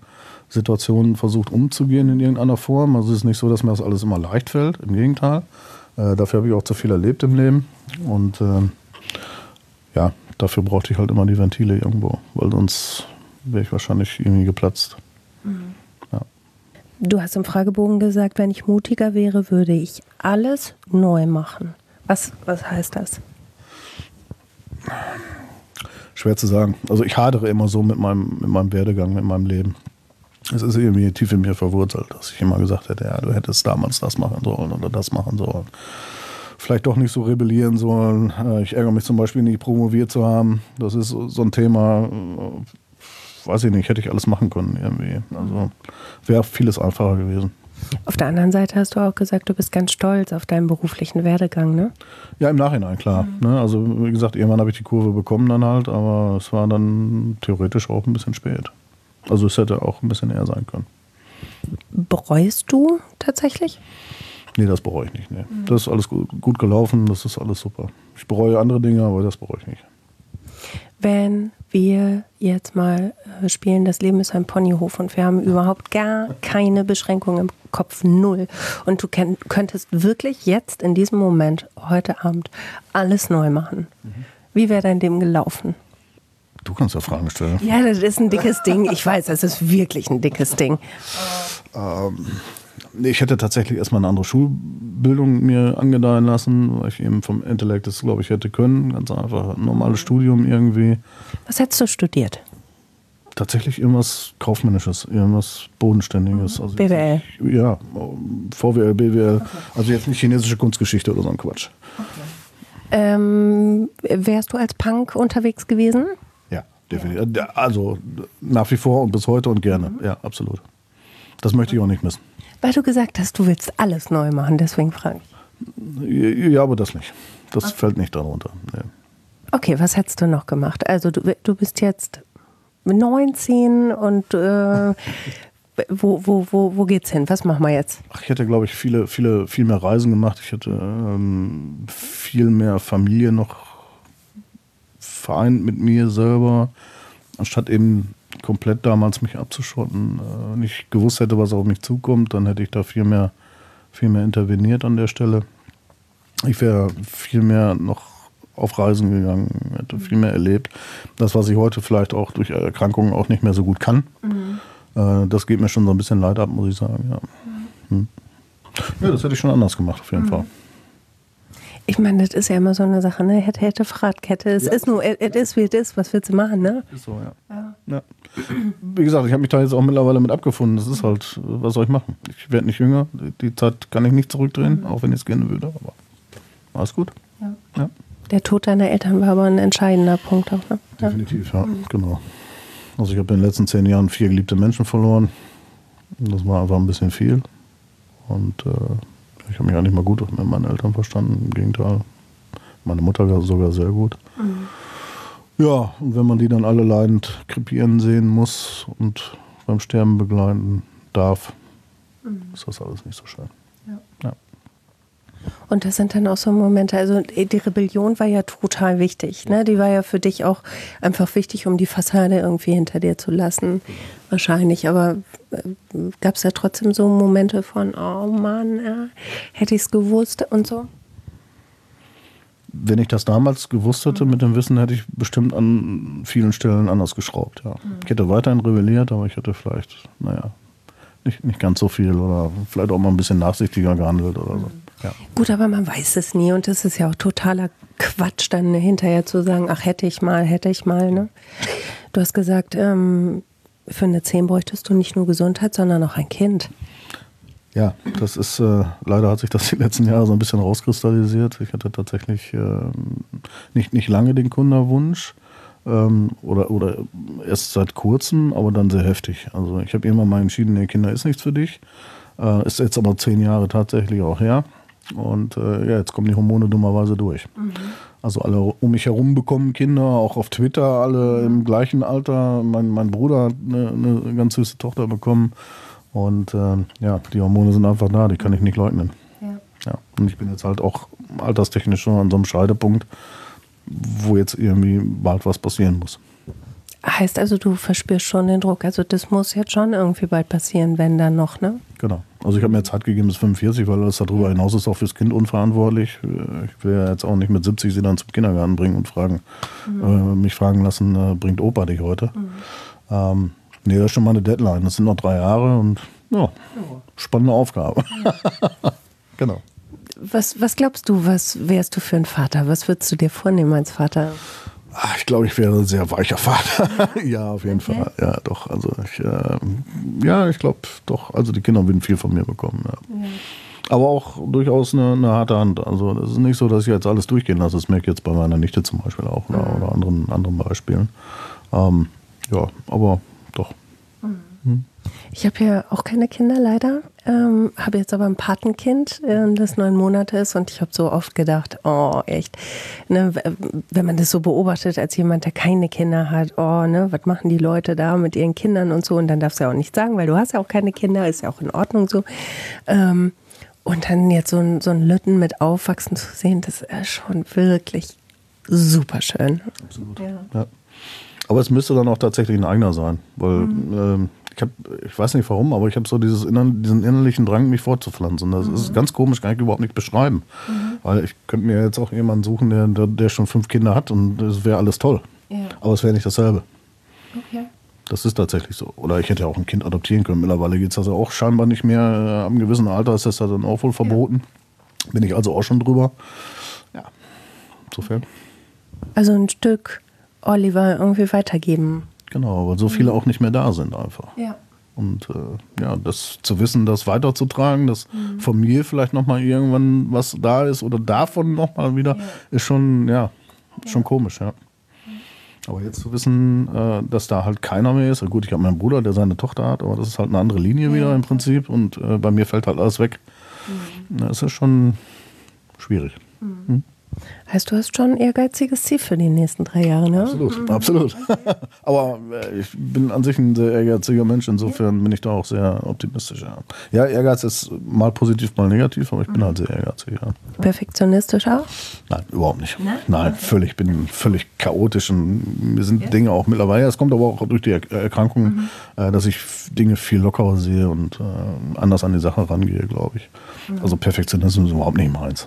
Speaker 2: Situationen versucht umzugehen in irgendeiner Form. Also es ist nicht so, dass mir das alles immer leicht fällt, im Gegenteil. Dafür habe ich auch zu viel erlebt im Leben und ja, dafür brauchte ich halt immer die Ventile irgendwo, weil sonst wäre ich wahrscheinlich irgendwie geplatzt.
Speaker 1: Mhm.
Speaker 2: Ja.
Speaker 1: Du hast im Fragebogen gesagt, wenn ich mutiger wäre, würde ich alles neu machen. Was heißt das?
Speaker 2: Schwer zu sagen. Also ich hadere immer so mit meinem Werdegang, mit meinem Leben. Es ist irgendwie tief in mir verwurzelt, dass ich immer gesagt hätte, ja, du hättest damals das machen sollen oder das machen sollen. Vielleicht doch nicht so rebellieren sollen. Ich ärgere mich zum Beispiel nicht, promoviert zu haben. Das ist so ein Thema, weiß ich nicht, hätte ich alles machen können irgendwie. Also wäre vieles einfacher gewesen.
Speaker 1: Auf der anderen Seite hast du auch gesagt, du bist ganz stolz auf deinen beruflichen Werdegang, ne?
Speaker 2: Ja, im Nachhinein, klar. Ne? Also wie gesagt, irgendwann habe ich die Kurve bekommen dann halt, aber es war dann theoretisch auch ein bisschen spät. Also es hätte auch ein bisschen eher sein können.
Speaker 1: Bereust du tatsächlich?
Speaker 2: Nee, das bereue ich nicht. Nee. Das ist alles gut gelaufen, das ist alles super. Ich bereue andere Dinge, aber das bereue ich nicht.
Speaker 1: Wenn wir jetzt mal spielen, das Leben ist ein Ponyhof und wir haben überhaupt gar keine Beschränkung im Kopf, null. Und du könntest wirklich jetzt in diesem Moment, heute Abend, alles neu machen. Wie wäre dein Leben gelaufen?
Speaker 2: Du kannst ja Fragen stellen.
Speaker 1: Ja, das ist ein dickes Ding. Ich weiß, das ist wirklich ein dickes Ding.
Speaker 2: Ich hätte tatsächlich erstmal eine andere Schulbildung mir angedeihen lassen, weil ich eben vom Intellekt das, glaube ich, hätte können. Ganz einfach ein normales Studium irgendwie.
Speaker 1: Was hättest du studiert?
Speaker 2: Tatsächlich irgendwas Kaufmännisches, irgendwas Bodenständiges. Also
Speaker 1: BWL?
Speaker 2: Ja, VWL, BWL. Okay. Also jetzt nicht chinesische Kunstgeschichte oder so ein Quatsch.
Speaker 1: Okay. Wärst du als Punk unterwegs gewesen?
Speaker 2: Ja, definitiv. Also nach wie vor und bis heute und gerne. Ja, absolut. Das möchte ich auch nicht missen. Weil
Speaker 1: du gesagt hast, du willst alles neu machen, deswegen frage
Speaker 2: ich. Ja, aber das nicht. Das fällt nicht darunter. Nee.
Speaker 1: Okay, was hättest du noch gemacht? Also du bist jetzt 19 und wo geht's hin? Was machen wir jetzt?
Speaker 2: Ach, ich hätte, glaube ich, viel mehr Reisen gemacht. Ich hätte viel mehr Familie noch vereint mit mir selber, anstatt eben komplett damals mich abzuschotten, nicht gewusst hätte, was auf mich zukommt, dann hätte ich da viel mehr interveniert an der Stelle. Ich wäre viel mehr noch auf Reisen gegangen, hätte viel mehr erlebt. Das, was ich heute vielleicht auch durch Erkrankungen auch nicht mehr so gut kann, das geht mir schon so ein bisschen leid ab, muss ich sagen. Ja, ja, das hätte ich schon anders gemacht, auf jeden Fall.
Speaker 1: Ich meine, das ist ja immer so eine Sache, ne? Hätte, Fahrradkette. Es ist nur, es ist wie es ist. Was willst du machen, ne?
Speaker 2: Ist so, ja. Wie gesagt, ich habe mich da jetzt auch mittlerweile mit abgefunden. Das ist halt, was soll ich machen? Ich werde nicht jünger. Die Zeit kann ich nicht zurückdrehen, auch wenn ich es gerne würde. Aber alles gut. Ja.
Speaker 1: Der Tod deiner Eltern war aber ein entscheidender Punkt auch, ne?
Speaker 2: Definitiv, ja, genau. Also ich habe in den letzten 10 Jahren 4 geliebte Menschen verloren. Das war einfach ein bisschen viel. Und ich habe mich eigentlich mal gut mit meinen Eltern verstanden. Im Gegenteil, meine Mutter sogar sehr gut. Ja, und wenn man die dann alle leidend krepieren sehen muss und beim Sterben begleiten darf, ist das alles nicht so schön. Ja.
Speaker 1: Und das sind dann auch so Momente, also die Rebellion war ja total wichtig, ne? Die war ja für dich auch einfach wichtig, um die Fassade irgendwie hinter dir zu lassen, wahrscheinlich. Aber gab es ja trotzdem so Momente von, oh Mann, hätte ich es gewusst und so?
Speaker 2: Wenn ich das damals gewusst hätte mit dem Wissen, hätte ich bestimmt an vielen Stellen anders geschraubt, ja. Ich hätte weiterhin rebelliert, aber ich hätte vielleicht, nicht ganz so viel oder vielleicht auch mal ein bisschen nachsichtiger gehandelt oder so. Ja.
Speaker 1: Gut, aber man weiß es nie und das ist ja auch totaler Quatsch, dann hinterher zu sagen, ach, hätte ich mal, ne? Du hast gesagt, für eine 10 bräuchtest du nicht nur Gesundheit, sondern auch ein Kind.
Speaker 2: Ja, das ist, leider hat sich das die letzten Jahre so ein bisschen rauskristallisiert. Ich hatte tatsächlich nicht lange den Kinderwunsch oder erst seit kurzem, aber dann sehr heftig. Also ich habe irgendwann mal entschieden, nee, Kinder ist nichts für dich. Ist jetzt aber 10 Jahre tatsächlich auch her. Und jetzt kommen die Hormone dummerweise durch. Also alle um mich herum bekommen Kinder, auch auf Twitter alle im gleichen Alter. Mein Bruder hat eine ganz süße Tochter bekommen. Und die Hormone sind einfach da, die kann ich nicht leugnen. Ja. Und ich bin jetzt halt auch alterstechnisch schon an so einem Scheidepunkt, wo jetzt irgendwie bald was passieren muss.
Speaker 1: Heißt also, du verspürst schon den Druck. Also das muss jetzt schon irgendwie bald passieren, wenn dann noch, ne?
Speaker 2: Genau. Also ich habe mir Zeit gegeben bis 45, weil alles darüber hinaus ist auch fürs Kind unverantwortlich. Ich will ja jetzt auch nicht mit 70 sie dann zum Kindergarten bringen und mich fragen lassen, bringt Opa dich heute? Nee, das ist schon mal eine Deadline. Das sind noch 3 Jahre und ja, spannende Aufgabe. Genau.
Speaker 1: Was glaubst du, was wärst du für ein Vater? Was würdest du dir vornehmen als Vater?
Speaker 2: Ich glaube, ich wäre ein sehr weicher Vater. Ja, auf jeden Fall. Ja, doch. Also ich glaube doch. Also die Kinder würden viel von mir bekommen. Ja. Ja. Aber auch durchaus eine harte Hand. Also es ist nicht so, dass ich jetzt alles durchgehen lasse. Das merke ich jetzt bei meiner Nichte zum Beispiel auch oder anderen Beispielen. Ja, aber doch.
Speaker 1: Ich habe ja auch keine Kinder leider, habe jetzt aber ein Patenkind, das 9 Monate ist und ich habe so oft gedacht, oh echt, ne, wenn man das so beobachtet als jemand, der keine Kinder hat, oh, ne, was machen die Leute da mit ihren Kindern und so, und dann darfst du ja auch nichts sagen, weil du hast ja auch keine Kinder, ist ja auch in Ordnung so. Und dann jetzt so ein Lütten mit aufwachsen zu sehen, das ist schon wirklich super schön.
Speaker 2: Absolut. Ja. Aber es müsste dann auch tatsächlich ein eigener sein, weil ich weiß nicht warum, aber ich habe so diesen innerlichen Drang, mich fortzupflanzen. Das ist ganz komisch, kann ich überhaupt nicht beschreiben. Weil ich könnte mir jetzt auch jemanden suchen, der schon 5 Kinder hat und das wäre alles toll. Ja. Aber es wäre nicht dasselbe. Okay. Das ist tatsächlich so. Oder ich hätte ja auch ein Kind adoptieren können. Mittlerweile geht es also auch scheinbar nicht mehr. Ab einem gewissen Alter ist das dann auch wohl verboten. Ja. Bin ich also auch schon drüber. Ja, insofern.
Speaker 1: Also ein Stück Oliver irgendwie weitergeben.
Speaker 2: Genau, weil so viele auch nicht mehr da sind einfach.
Speaker 1: Ja.
Speaker 2: Und das zu wissen, das weiterzutragen, dass von mir vielleicht nochmal irgendwann was da ist oder davon nochmal wieder, ist schon komisch, ja. Aber jetzt zu wissen, dass da halt keiner mehr ist. Gut, ich habe meinen Bruder, der seine Tochter hat, aber das ist halt eine andere Linie wieder im Prinzip. Und bei mir fällt halt alles weg. Das ist schon schwierig.
Speaker 1: Heißt, du hast schon ein ehrgeiziges Ziel für die nächsten 3 Jahre, ne?
Speaker 2: Absolut. Okay. Aber ich bin an sich ein sehr ehrgeiziger Mensch, insofern bin ich da auch sehr optimistisch. Ja, Ehrgeiz ist mal positiv, mal negativ, aber ich bin halt sehr ehrgeizig. Ja.
Speaker 1: Perfektionistisch auch?
Speaker 2: Nein, überhaupt nicht. Nein, ich bin völlig chaotisch und mir sind Dinge auch mittlerweile, es kommt aber auch durch die Erkrankung, dass ich Dinge viel lockerer sehe und anders an die Sache rangehe, glaube ich. Also Perfektionismus ist überhaupt nicht meins.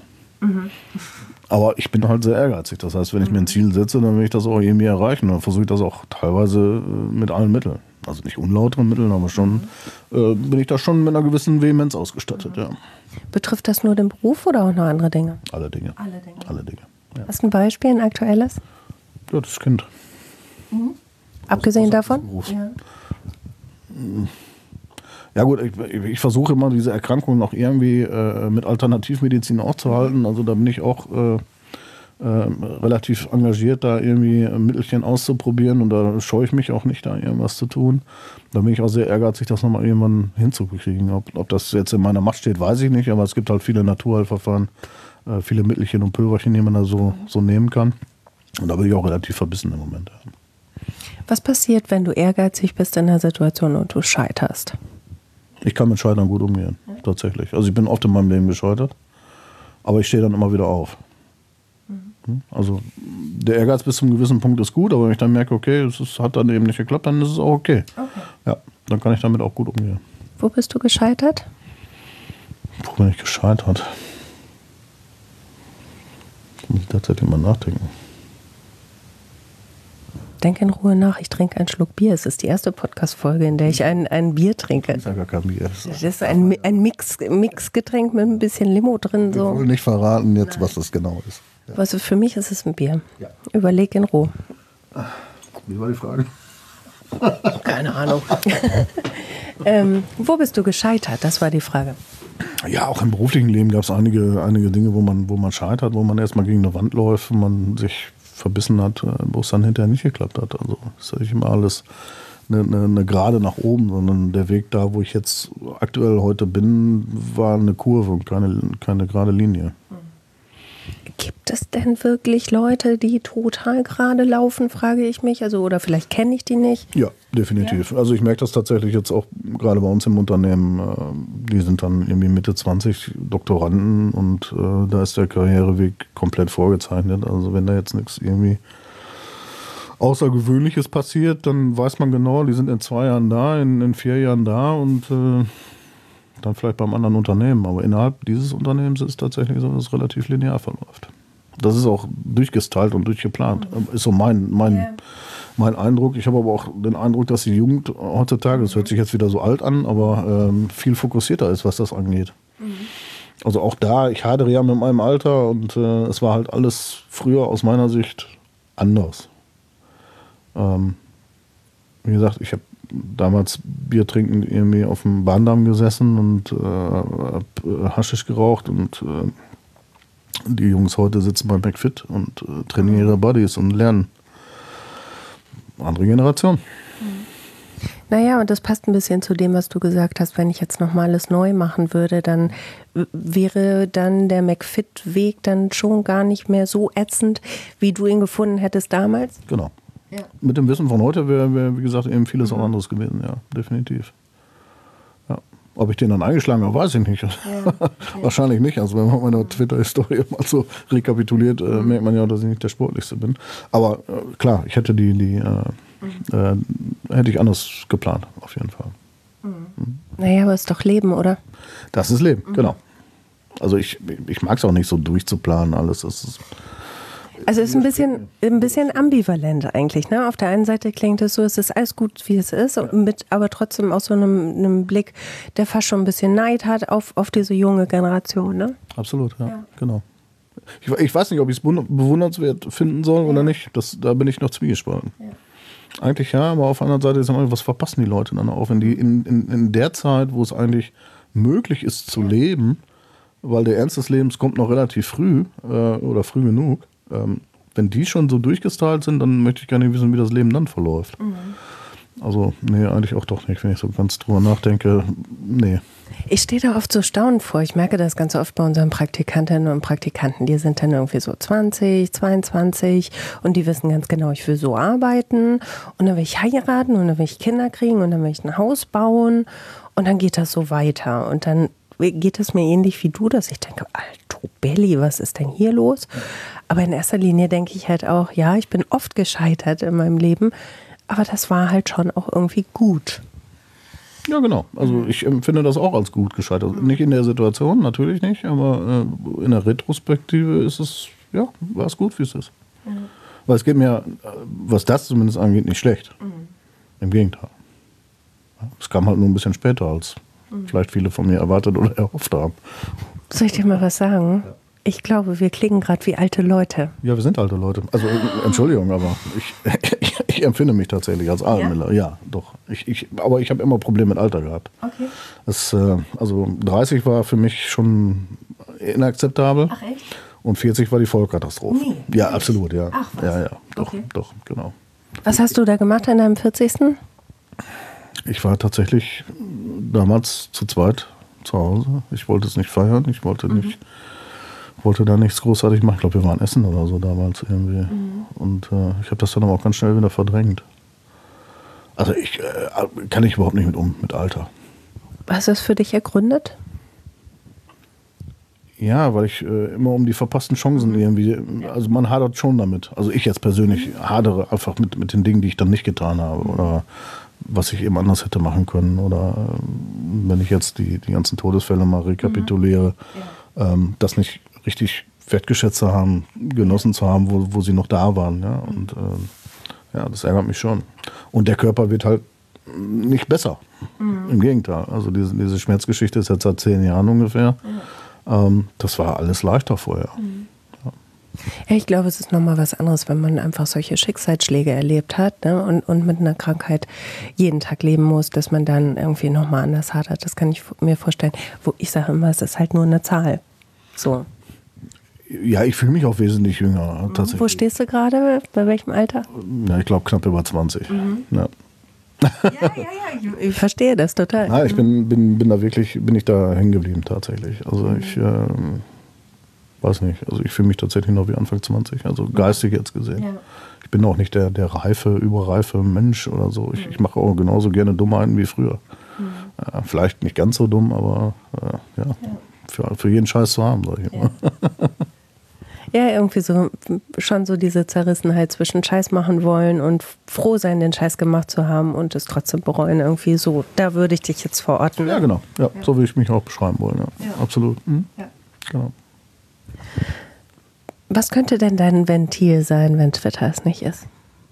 Speaker 2: Aber ich bin halt sehr ehrgeizig. Das heißt, wenn ich mir ein Ziel setze, dann will ich das auch irgendwie erreichen. Dann versuche ich das auch teilweise mit allen Mitteln. Also nicht unlauteren Mitteln, aber schon bin ich da schon mit einer gewissen Vehemenz ausgestattet. Ja.
Speaker 1: Betrifft das nur den Beruf oder auch noch andere Dinge?
Speaker 2: Alle Dinge. Ja.
Speaker 1: Hast du ein Beispiel, ein aktuelles?
Speaker 2: Ja, das Kind.
Speaker 1: Abgesehen davon?
Speaker 2: Ja. Ja gut, ich versuche immer diese Erkrankungen auch irgendwie mit Alternativmedizin aufzuhalten. Also da bin ich auch relativ engagiert, da irgendwie Mittelchen auszuprobieren und da scheue ich mich auch nicht, da irgendwas zu tun. Da bin ich auch sehr ehrgeizig, das nochmal irgendwann hinzukriegen. Ob das jetzt in meiner Macht steht, weiß ich nicht, aber es gibt halt viele Naturheilverfahren, viele Mittelchen und Pülverchen, die man da so nehmen kann. Und da bin ich auch relativ verbissen im Moment.
Speaker 1: Was passiert, wenn du ehrgeizig bist in der Situation und du scheiterst?
Speaker 2: Ich kann mit Scheitern gut umgehen, tatsächlich. Also ich bin oft in meinem Leben gescheitert, aber ich stehe dann immer wieder auf. Also der Ehrgeiz bis zu einem gewissen Punkt ist gut, aber wenn ich dann merke, okay, hat dann eben nicht geklappt, dann ist es auch okay. Ja, dann kann ich damit auch gut umgehen.
Speaker 1: Wo bist du gescheitert?
Speaker 2: Wo bin ich gescheitert? Muss ich tatsächlich mal nachdenken.
Speaker 1: Denk in Ruhe nach, ich trinke einen Schluck Bier. Es ist die erste Podcast-Folge, in der ich ein Bier trinke.
Speaker 2: Das ist ja gar kein Bier.
Speaker 1: Das ist ein Mixgetränk mit ein bisschen Limo drin.
Speaker 2: So. Ich will nicht verraten jetzt, was das genau ist.
Speaker 1: Ja. Also für mich ist es ein Bier. Ja. Überleg in Ruhe.
Speaker 2: Wie war die Frage?
Speaker 1: Keine Ahnung. Wo bist du gescheitert? Das war die Frage.
Speaker 2: Ja, auch im beruflichen Leben gab es einige Dinge, wo man scheitert, wo man erstmal gegen eine Wand läuft, wo man sich verbissen hat, wo es dann hinterher nicht geklappt hat. Also ist ja nicht immer alles eine Gerade nach oben, sondern der Weg da, wo ich jetzt aktuell heute bin, war eine Kurve und keine gerade Linie.
Speaker 1: Gibt es denn wirklich Leute, die total gerade laufen, frage ich mich. Also, oder vielleicht kenne ich die nicht.
Speaker 2: Ja, definitiv. Ja. Also ich merke das tatsächlich jetzt auch gerade bei uns im Unternehmen. Die sind dann irgendwie Mitte 20 Doktoranden und da ist der Karriereweg komplett vorgezeichnet. Also wenn da jetzt nichts irgendwie Außergewöhnliches passiert, dann weiß man genau, die sind in 2 Jahren da, in 4 Jahren da und dann vielleicht beim anderen Unternehmen. Aber innerhalb dieses Unternehmens ist es tatsächlich so, dass es relativ linear verläuft. Das ist auch durchgestylt und durchgeplant. Ist so mein Eindruck. Ich habe aber auch den Eindruck, dass die Jugend heutzutage, das hört sich jetzt wieder so alt an, aber viel fokussierter ist, was das angeht. Also auch da, ich hadere ja mit meinem Alter und es war halt alles früher aus meiner Sicht anders. Wie gesagt, ich habe damals Bier trinkend irgendwie auf dem Bahndamm gesessen und hab Haschisch geraucht und die Jungs heute sitzen bei McFit und trainieren ihre Buddies und lernen. Andere Generation.
Speaker 1: Naja, und das passt ein bisschen zu dem, was du gesagt hast. Wenn ich jetzt nochmal alles neu machen würde, dann wäre dann der McFit-Weg dann schon gar nicht mehr so ätzend, wie du ihn gefunden hättest damals?
Speaker 2: Genau. Ja. Mit dem Wissen von heute wäre, wie gesagt, eben vieles auch anderes gewesen. Ja, definitiv. Ja. Ob ich den dann eingeschlagen habe, weiß ich nicht. Ja. Wahrscheinlich nicht. Also wenn man meine Twitter-Historie mal so rekapituliert, merkt man ja, dass ich nicht der Sportlichste bin. Aber klar, ich hätte hätte ich anders geplant, auf jeden Fall.
Speaker 1: Naja, aber es ist doch Leben, oder?
Speaker 2: Das ist Leben, genau. Also ich mag es auch nicht so durchzuplanen alles. Das ist
Speaker 1: also es ist ein bisschen ambivalent eigentlich. Ne? Auf der einen Seite klingt es so, es ist alles gut, wie es ist, aber trotzdem aus so einem Blick, der fast schon ein bisschen Neid hat auf diese junge Generation. Ne?
Speaker 2: Absolut, ja. Genau. Ich weiß nicht, ob ich es bewundernswert finden soll oder nicht. Da bin ich noch zwiegespalten. Ja. Eigentlich ja, aber auf der anderen Seite ist immer, was verpassen die Leute dann auch, wenn die in der Zeit, wo es eigentlich möglich ist zu leben, weil der Ernst des Lebens kommt noch relativ früh oder früh genug, wenn die schon so durchgestylt sind, dann möchte ich gar nicht wissen, wie das Leben dann verläuft. Also, nee, eigentlich auch doch nicht, wenn ich so ganz drüber nachdenke, nee.
Speaker 1: Ich stehe da oft so staunend vor. Ich merke das ganz oft bei unseren Praktikantinnen und Praktikanten. Die sind dann irgendwie so 20, 22 und die wissen ganz genau, ich will so arbeiten und dann will ich heiraten und dann will ich Kinder kriegen und dann will ich ein Haus bauen und dann geht das so weiter. Und dann geht es mir ähnlich wie du, dass ich denke, Alto Belli, was ist denn hier los? Aber in erster Linie denke ich halt auch, ja, ich bin oft gescheitert in meinem Leben, aber das war halt schon auch irgendwie gut.
Speaker 2: Ja, genau. Also ich empfinde das auch als gut gescheitert. Nicht in der Situation, natürlich nicht, aber in der Retrospektive war es gut, wie es ist. Weil es geht mir, was das zumindest angeht, nicht schlecht. Im Gegenteil. Es kam halt nur ein bisschen später, als vielleicht viele von mir erwartet oder erhofft haben.
Speaker 1: Soll ich dir mal was sagen? Ich glaube, wir klingen gerade wie alte Leute.
Speaker 2: Ja, wir sind alte Leute. Also, Entschuldigung, aber ich empfinde mich tatsächlich als Altmiller. Ja, doch. Aber ich habe immer Probleme mit Alter gehabt. Okay. Also 30 war für mich schon inakzeptabel. Ach echt? Und 40 war die Vollkatastrophe. Nee, ja, echt? Absolut, ja. Ach was? Ja, doch, okay. Doch, genau.
Speaker 1: Was hast du da gemacht an deinem 40.?
Speaker 2: Ich war tatsächlich damals zu zweit zu Hause. Ich wollte es nicht feiern, ich wollte da nichts großartig machen. Ich glaube, wir waren essen oder so damals irgendwie. Und ich habe das dann aber auch ganz schnell wieder verdrängt. Also kann ich überhaupt nicht mit Alter.
Speaker 1: Hast du das für dich ergründet?
Speaker 2: Ja, weil ich immer um die verpassten Chancen irgendwie, also man hadert schon damit. Also ich jetzt persönlich hadere einfach mit den Dingen, die ich dann nicht getan habe oder was ich eben anders hätte machen können. Oder wenn ich jetzt die ganzen Todesfälle mal rekapituliere, das nicht richtig wertgeschätzt zu haben, genossen zu haben, wo sie noch da waren. Ja? Und das ärgert mich schon. Und der Körper wird halt nicht besser. Im Gegenteil. Also diese Schmerzgeschichte ist jetzt seit 10 Jahren ungefähr. Das war alles leichter vorher.
Speaker 1: Ja, ich glaube, es ist nochmal was anderes, wenn man einfach solche Schicksalsschläge erlebt hat, ne? und mit einer Krankheit jeden Tag leben muss, dass man dann irgendwie nochmal anders hadert. Das kann ich mir vorstellen. Wo ich sage immer, es ist halt nur eine Zahl. So.
Speaker 2: Ja, ich fühle mich auch wesentlich jünger. Tatsächlich.
Speaker 1: Wo stehst du gerade? Bei welchem Alter?
Speaker 2: Ja, ich glaube knapp über 20. Ja.
Speaker 1: Ja, ich verstehe das total.
Speaker 2: Ja, ich bin ich da hängen geblieben tatsächlich. Also ich weiß nicht, also ich fühle mich tatsächlich noch wie Anfang 20, also geistig jetzt gesehen. Ja. Ich bin auch nicht der überreife Mensch oder so. Ich mache auch genauso gerne Dummheiten wie früher. Vielleicht nicht ganz so dumm, aber für jeden Scheiß zu haben, sag ich immer.
Speaker 1: Ja, irgendwie so, schon so diese Zerrissenheit zwischen Scheiß machen wollen und froh sein, den Scheiß gemacht zu haben und es trotzdem bereuen, irgendwie so. Da würde ich dich jetzt verorten.
Speaker 2: Ja, genau. Ja, so würde ich mich auch beschreiben wollen. Ja. Absolut.
Speaker 1: Ja.
Speaker 2: Genau.
Speaker 1: Was könnte denn dein Ventil sein, wenn Twitter es nicht ist?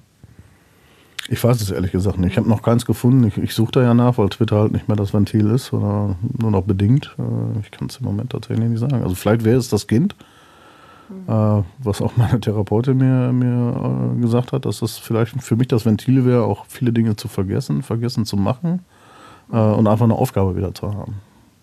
Speaker 2: Ich weiß es ehrlich gesagt nicht. Ich habe noch keins gefunden. Ich suche da ja nach, weil Twitter halt nicht mehr das Ventil ist oder nur noch bedingt. Ich kann es im Moment tatsächlich nicht sagen. Also vielleicht wäre es das Kind, was auch meine Therapeutin mir gesagt hat, dass das vielleicht für mich das Ventil wäre, auch viele Dinge zu vergessen zu machen und einfach eine Aufgabe wieder zu haben.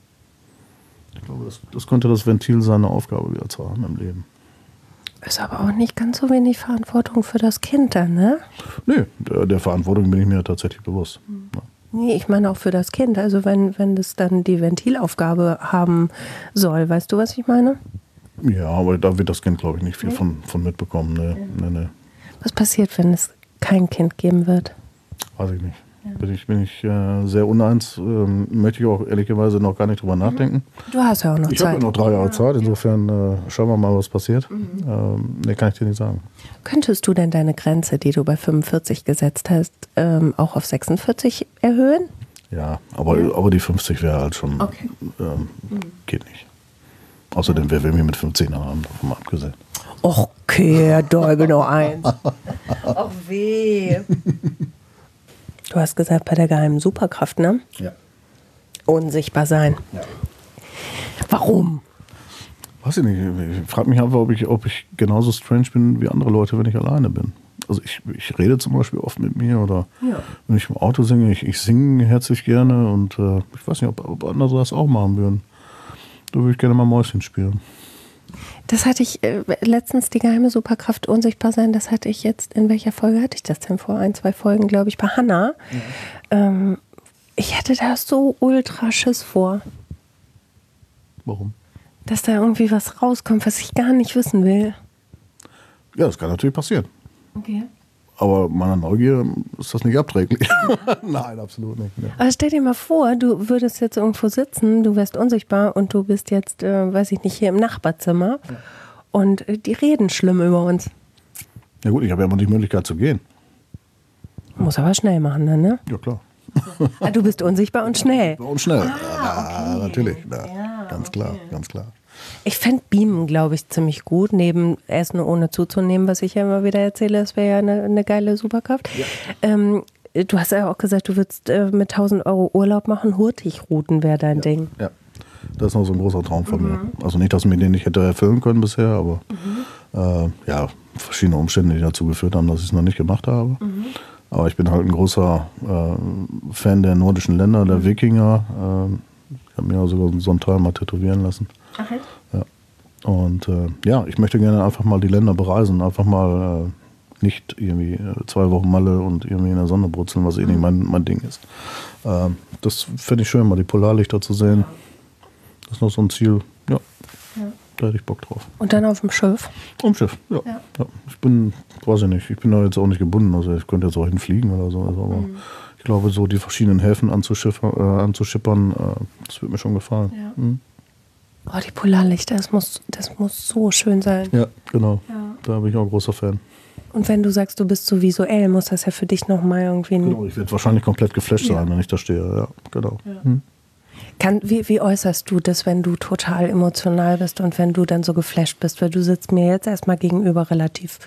Speaker 2: Ich glaube, das könnte das Ventil sein, eine Aufgabe wieder zu haben im Leben.
Speaker 1: Ist aber auch nicht ganz so wenig Verantwortung für das Kind dann, ne?
Speaker 2: Nee, der Verantwortung bin ich mir tatsächlich bewusst. Ja.
Speaker 1: Nee, ich meine auch für das Kind. Also wenn das dann die Ventilaufgabe haben soll. Weißt du, was ich meine?
Speaker 2: Ja, aber da wird das Kind, glaube ich, nicht viel von mitbekommen. Nee.
Speaker 1: Was passiert, wenn es kein Kind geben wird?
Speaker 2: Weiß ich nicht. Bin ich sehr uneins. Möchte ich auch ehrlicherweise noch gar nicht drüber nachdenken.
Speaker 1: Du hast ja auch noch
Speaker 2: Ich
Speaker 1: Zeit.
Speaker 2: habe ja noch 3 Jahre Zeit, insofern schauen wir mal, was passiert. Nee, kann ich dir nicht sagen.
Speaker 1: Könntest du denn deine Grenze, die du bei 45 gesetzt hast, auch auf 46 erhöhen?
Speaker 2: Ja, aber die 50 wäre halt schon, geht nicht. Außerdem, wer will mich mit 15 haben, davon mal abgesehen.
Speaker 1: Okay, Däubel noch eins. Ach weh. Du hast gesagt, bei der geheimen Superkraft, ne?
Speaker 2: Ja.
Speaker 1: Unsichtbar sein.
Speaker 2: Ja.
Speaker 1: Warum?
Speaker 2: Weiß ich nicht. Ich frage mich einfach, ob ich genauso strange bin wie andere Leute, wenn ich alleine bin. Also ich rede zum Beispiel oft mit mir oder wenn ich im Auto singe, ich singe herzlich gerne und ich weiß nicht, ob andere das auch machen würden. Da würde ich gerne mal Mäuschen spielen.
Speaker 1: Das hatte ich letztens, die geheime Superkraft unsichtbar sein, das hatte ich jetzt, in welcher Folge hatte ich das denn? Vor 1, 2 Folgen, glaube ich, bei Hannah. Ja. Ich hätte da so ultra Schiss vor.
Speaker 2: Warum?
Speaker 1: Dass da irgendwie was rauskommt, was ich gar nicht wissen will.
Speaker 2: Ja, das kann natürlich passieren.
Speaker 1: Okay.
Speaker 2: Aber meiner Neugier ist das nicht abträglich. Nein, absolut nicht. Ne.
Speaker 1: Aber stell dir mal vor, du würdest jetzt irgendwo sitzen, du wärst unsichtbar und du bist jetzt, weiß ich nicht, hier im Nachbarzimmer und die reden schlimm über uns.
Speaker 2: Ja gut, ich habe ja immer die Möglichkeit zu gehen.
Speaker 1: Muss aber schnell machen dann, ne?
Speaker 2: Ja, klar.
Speaker 1: Ah, du bist unsichtbar und schnell.
Speaker 2: Und schnell.
Speaker 1: Okay.
Speaker 2: Natürlich. Ganz klar.
Speaker 1: Ich fände Beamen, glaube ich, ziemlich gut, neben Essen ohne zuzunehmen, was ich ja immer wieder erzähle, das wäre ja eine geile Superkraft. Ja. Du hast ja auch gesagt, du würdest mit 1.000 € Urlaub machen, Hurtigruten wäre dein Ding.
Speaker 2: Ja, das ist noch so ein großer Traum von mir. Also nicht, dass ich mir den nicht hätte erfüllen können bisher, aber verschiedene Umstände, die dazu geführt haben, dass ich es noch nicht gemacht habe. Aber ich bin halt ein großer Fan der nordischen Länder, der Wikinger. Ich habe mir sogar so einen Teil mal tätowieren lassen.
Speaker 1: Okay.
Speaker 2: Ja. Und ich möchte gerne einfach mal die Länder bereisen, einfach mal nicht irgendwie 2 Wochen Malle und irgendwie in der Sonne brutzeln, was nicht mein Ding ist. Das fände ich schön, mal die Polarlichter zu sehen. Das ist noch so ein Ziel. Ja. Da hätte ich Bock drauf.
Speaker 1: Und dann auf dem Schiff?
Speaker 2: Auf dem Schiff, ja. Ich bin, weiß ich nicht, ich bin da jetzt auch nicht gebunden. Also ich könnte jetzt auch hinfliegen oder so. Also, aber ich glaube, so die verschiedenen Häfen anzuschippern, das wird mir schon gefallen. Ja.
Speaker 1: Oh, die Polarlichter, das muss so schön sein.
Speaker 2: Ja, genau. Ja. Da bin ich auch ein großer Fan.
Speaker 1: Und wenn du sagst, du bist so visuell, muss das ja für dich nochmal irgendwie...
Speaker 2: Genau, ich werde wahrscheinlich komplett geflasht sein, wenn ich da stehe. Ja, genau. Ja.
Speaker 1: Wie äußerst du das, wenn du total emotional bist und wenn du dann so geflasht bist? Weil du sitzt mir jetzt erstmal gegenüber relativ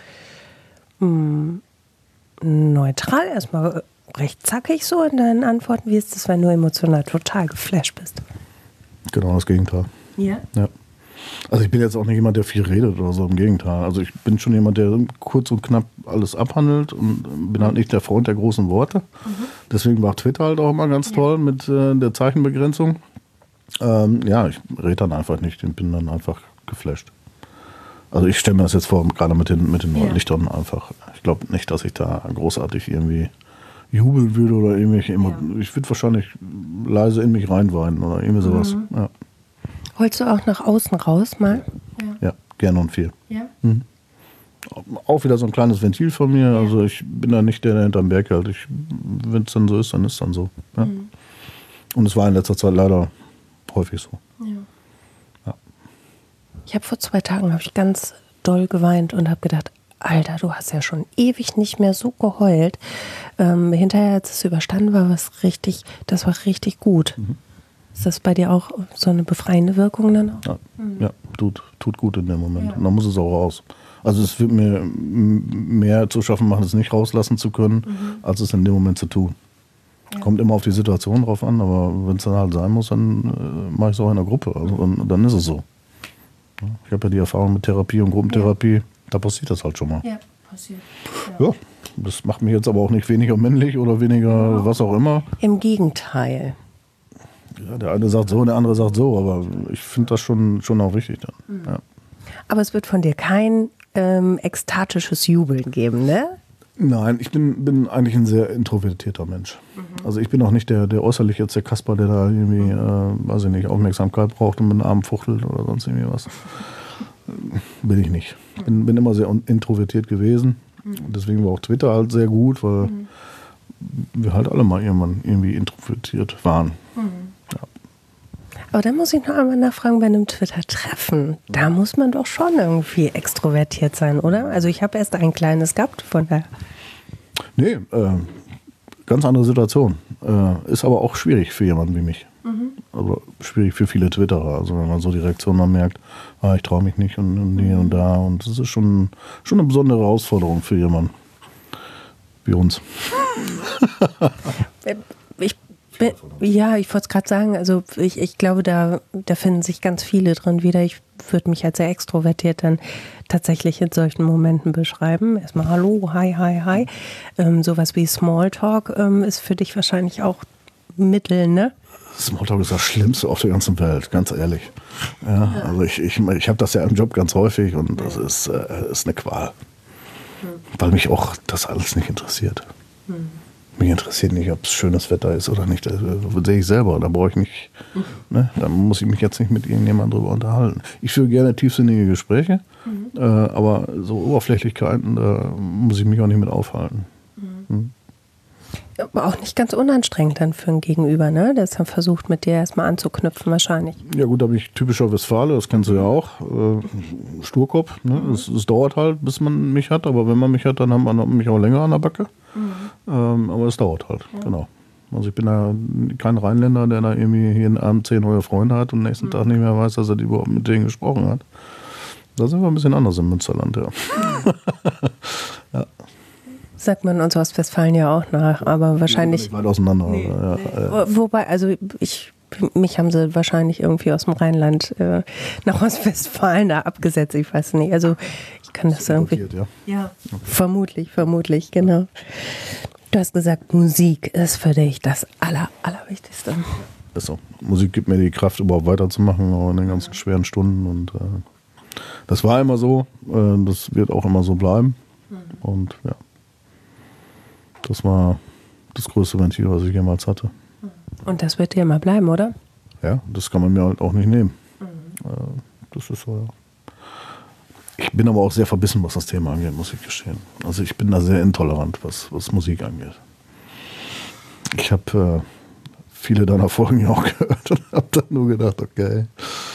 Speaker 1: neutral, erstmal recht zackig so in deinen Antworten. Wie ist das, wenn du emotional total geflasht bist?
Speaker 2: Genau das Gegenteil.
Speaker 1: Ja?
Speaker 2: Ja. Also ich bin jetzt auch nicht jemand, der viel redet oder so, im Gegenteil. Also ich bin schon jemand, der kurz und knapp alles abhandelt und bin halt nicht der Freund der großen Worte. Deswegen war Twitter halt auch immer ganz toll mit der Zeichenbegrenzung. Ich rede dann einfach nicht, ich bin dann einfach geflasht. Also ich stelle mir das jetzt vor, gerade mit den Lichtern einfach. Ich glaube nicht, dass ich da großartig irgendwie jubeln würde oder irgendwelche ich würde wahrscheinlich leise in mich reinweinen oder irgendwie sowas. Ja.
Speaker 1: Holst du auch nach außen raus mal?
Speaker 2: Ja, gerne und viel.
Speaker 1: Ja.
Speaker 2: Auch wieder so ein kleines Ventil von mir. Also ich bin da nicht der hinterm Berg hält. Wenn es dann so ist, dann ist es dann so. Ja. Und es war in letzter Zeit leider häufig so.
Speaker 1: Ja. Ich habe vor 2 Tagen ganz doll geweint und habe gedacht, Alter, du hast ja schon ewig nicht mehr so geheult. Hinterher, als es überstanden war, das war richtig gut. Ist das bei dir auch so eine befreiende Wirkung dann auch?
Speaker 2: Ja, tut gut in dem Moment. Ja. Und dann muss es auch raus. Also es wird mir mehr zu schaffen machen, es nicht rauslassen zu können, als es in dem Moment zu tun. Ja. Kommt immer auf die Situation drauf an, aber wenn es dann halt sein muss, dann mache ich es auch in der Gruppe. Also, und dann ist es so. Ich habe ja die Erfahrung mit Therapie und Gruppentherapie, da passiert das halt schon mal. Ja, passiert. Ja, das macht mich jetzt aber auch nicht weniger männlich oder weniger was auch immer.
Speaker 1: Im Gegenteil.
Speaker 2: Ja, der eine sagt so, der andere sagt so, aber ich finde das schon auch wichtig dann. Ja.
Speaker 1: Aber es wird von dir kein ekstatisches Jubeln geben, ne?
Speaker 2: Nein, ich bin eigentlich ein sehr introvertierter Mensch. Also ich bin auch nicht der äußerlich jetzt der Kasper, der da irgendwie, weiß ich nicht, Aufmerksamkeit braucht und mit den Armen fuchtelt oder sonst irgendwie was. Bin ich nicht. Bin immer sehr introvertiert gewesen. Deswegen war auch Twitter halt sehr gut, weil wir halt alle mal irgendwann irgendwie introvertiert waren. Ja.
Speaker 1: Aber dann muss ich noch einmal nachfragen, bei einem Twitter-Treffen, da muss man doch schon irgendwie extrovertiert sein, oder? Also ich habe erst ein kleines gehabt, von daher.
Speaker 2: Nee, ganz andere Situation. Ist aber auch schwierig für jemanden wie mich. Also schwierig für viele Twitterer. Also wenn man so die Reaktion mal merkt, ich traue mich nicht und hier und da. Und das ist schon eine besondere Herausforderung für jemanden wie uns.
Speaker 1: Ich wollte es gerade sagen, also ich glaube, da finden sich ganz viele drin wieder. Ich würde mich als sehr extrovertiert dann tatsächlich in solchen Momenten beschreiben. Erstmal Hallo, hi, hi, hi. Sowas wie Smalltalk ist für dich wahrscheinlich auch Mittel, ne?
Speaker 2: Smalltalk ist das Schlimmste auf der ganzen Welt, ganz ehrlich. Ja, also ich habe das ja im Job ganz häufig und das ist eine Qual. Weil mich auch das alles nicht interessiert. Mich interessiert nicht, ob es schönes Wetter ist oder nicht. Das sehe ich selber. Da brauche ich nicht. Ne? Da muss ich mich jetzt nicht mit irgendjemandem drüber unterhalten. Ich führe gerne tiefsinnige Gespräche, aber so Oberflächlichkeiten, da muss ich mich auch nicht mit aufhalten.
Speaker 1: Aber auch nicht ganz unanstrengend dann für ein Gegenüber, ne? Der ist dann versucht, mit dir erstmal anzuknüpfen wahrscheinlich.
Speaker 2: Ja gut, da bin ich typischer Westfale, das kennst du ja auch. Sturkopf, ne? Es dauert halt, bis man mich hat, aber wenn man mich hat, dann hat man mich auch länger an der Backe. Aber es dauert halt, genau. Also ich bin da kein Rheinländer, der da irgendwie jeden Abend 10 neue Freunde hat und nächsten Tag nicht mehr weiß, dass er überhaupt mit denen gesprochen hat. Da sind wir ein bisschen anders im Münsterland, ja. Ja.
Speaker 1: Sagt man uns Ostwestfalen ja auch nach, aber wahrscheinlich...
Speaker 2: Nicht weit auseinander.
Speaker 1: Nee. Wobei, also mich haben sie wahrscheinlich irgendwie aus dem Rheinland nach Ostwestfalen da abgesetzt, ich weiß nicht. Also ich kann das irgendwie... Ja, vermutlich, genau. Du hast gesagt, Musik ist für dich das Allerwichtigste.
Speaker 2: Ist so. Musik gibt mir die Kraft, überhaupt weiterzumachen, auch in den ganzen schweren Stunden. Und das war immer so, das wird auch immer so bleiben. Und ja. Das war das größte Ventil, was ich jemals hatte.
Speaker 1: Und das wird dir immer bleiben, oder?
Speaker 2: Ja, das kann man mir halt auch nicht nehmen. Das ist so, ja. Ich bin aber auch sehr verbissen, was das Thema angeht, muss ich gestehen. Also ich bin da sehr intolerant, was Musik angeht. Ich habe viele deiner Folgen auch gehört und habe dann nur gedacht, okay.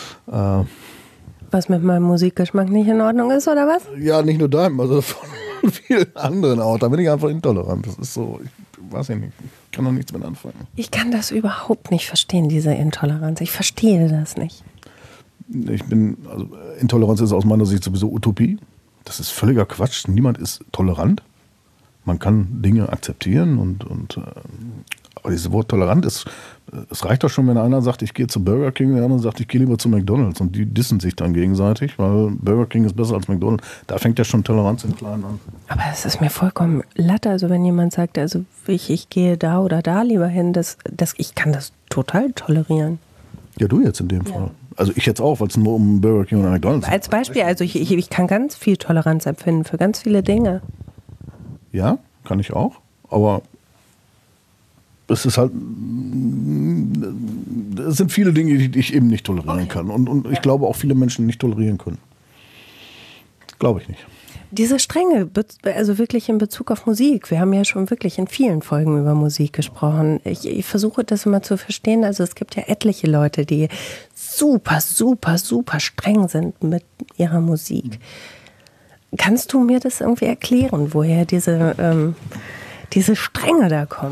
Speaker 1: Was mit meinem Musikgeschmack nicht in Ordnung ist, oder was?
Speaker 2: Ja, nicht nur deinem, also von vielen anderen auch. Da bin ich einfach intolerant. Das ist so, ich weiß nicht, ich kann doch nichts mit anfangen.
Speaker 1: Ich kann das überhaupt nicht verstehen, diese Intoleranz. Ich verstehe das nicht.
Speaker 2: Also Intoleranz ist aus meiner Sicht sowieso Utopie. Das ist völliger Quatsch. Niemand ist tolerant. Man kann Dinge akzeptieren aber dieses Wort tolerant es reicht doch schon, wenn einer sagt, ich gehe zu Burger King, der andere sagt, ich gehe lieber zu McDonald's und die dissen sich dann gegenseitig, weil Burger King ist besser als McDonald's. Da fängt ja schon Toleranz im Kleinen an.
Speaker 1: Aber es ist mir vollkommen latte, also wenn jemand sagt, also ich gehe da oder da lieber hin, ich kann das total tolerieren.
Speaker 2: Ja, du jetzt in dem Fall. Also ich jetzt auch, weil es nur um Burger King oder McDonald's geht.
Speaker 1: Als Beispiel, also ich kann ganz viel Toleranz empfinden für ganz viele Dinge.
Speaker 2: Ja, kann ich auch, aber es ist halt, es sind viele Dinge, die ich eben nicht tolerieren kann. Und ich glaube auch viele Menschen nicht tolerieren können. Glaube ich nicht.
Speaker 1: Diese Strenge, also wirklich in Bezug auf Musik. Wir haben ja schon wirklich in vielen Folgen über Musik gesprochen. Ich versuche das immer zu verstehen. Also es gibt ja etliche Leute, die super, super, super streng sind mit ihrer Musik. Kannst du mir das irgendwie erklären, woher diese Stränge da kommen?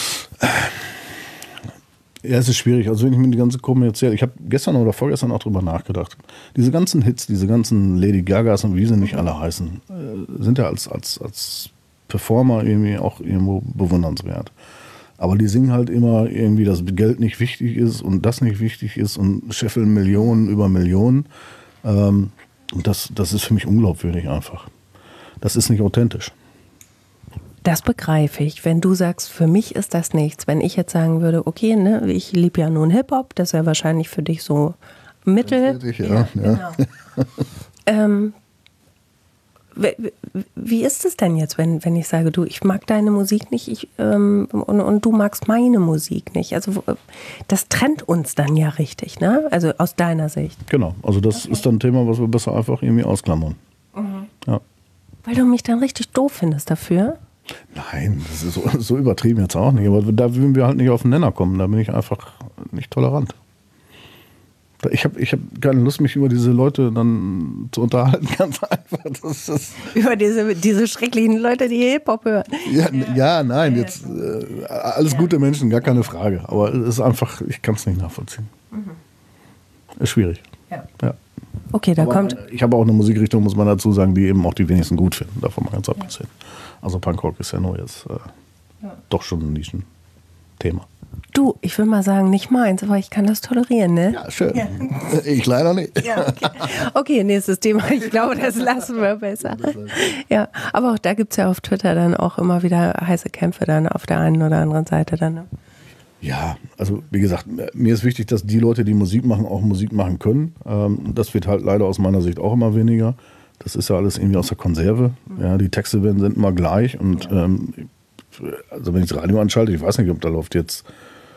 Speaker 2: Ja, es ist schwierig. Also wenn ich mir die ganze kommerzielle, ich habe gestern oder vorgestern auch drüber nachgedacht. Diese ganzen Hits, diese ganzen Lady Gagas und wie sie nicht alle heißen, sind ja als Performer irgendwie auch irgendwo bewundernswert. Aber die singen halt immer irgendwie, dass Geld nicht wichtig ist und das nicht wichtig ist und scheffeln Millionen über Millionen. Und das ist für mich unglaubwürdig einfach. Das ist nicht authentisch.
Speaker 1: Das begreife ich. Wenn du sagst, für mich ist das nichts. Wenn ich jetzt sagen würde, okay, ne, ich liebe ja nun Hip-Hop, das ist ja wahrscheinlich für dich so Mittel.
Speaker 2: Ja.
Speaker 1: Genau. Wie ist es denn jetzt, wenn ich sage, du, ich mag deine Musik nicht und du magst meine Musik nicht? Also das trennt uns dann ja richtig, ne? Also aus deiner Sicht.
Speaker 2: Genau, also das ist dann ein Thema, was wir besser einfach irgendwie ausklammern.
Speaker 1: Mhm.
Speaker 2: Ja.
Speaker 1: Weil du mich dann richtig doof findest dafür?
Speaker 2: Nein, das ist so übertrieben jetzt auch nicht. Aber da würden wir halt nicht auf den Nenner kommen. Da bin ich einfach nicht tolerant. Ich hab keine Lust, mich über diese Leute dann zu unterhalten, ganz einfach.
Speaker 1: Über diese schrecklichen Leute, die Hip-Hop hören.
Speaker 2: Nein, jetzt alles gute Menschen, gar keine Frage. Aber es ist einfach, ich kann es nicht nachvollziehen. Ist schwierig. Ja.
Speaker 1: Okay, kommt.
Speaker 2: Ich habe auch eine Musikrichtung, muss man dazu sagen, die eben auch die wenigsten gut finden. Davon mal ganz abgesehen. Also Punkrock ist ja nur jetzt doch schon ein Nischenthema.
Speaker 1: Du, ich will mal sagen, nicht meins, aber ich kann das tolerieren, ne?
Speaker 2: Ja, schön. Ja. Ich leider nicht.
Speaker 1: Ja, okay, nächstes Thema. Ich glaube, das lassen wir besser. Ja, aber auch da gibt es ja auf Twitter dann auch immer wieder heiße Kämpfe dann auf der einen oder anderen Seite dann. Ne?
Speaker 2: Ja, also wie gesagt, mir ist wichtig, dass die Leute, die Musik machen, auch Musik machen können. Das wird halt leider aus meiner Sicht auch immer weniger. Das ist ja alles irgendwie aus der Konserve. Ja, die Texte sind immer gleich und also wenn ich das Radio anschalte, ich weiß nicht, ob da läuft jetzt,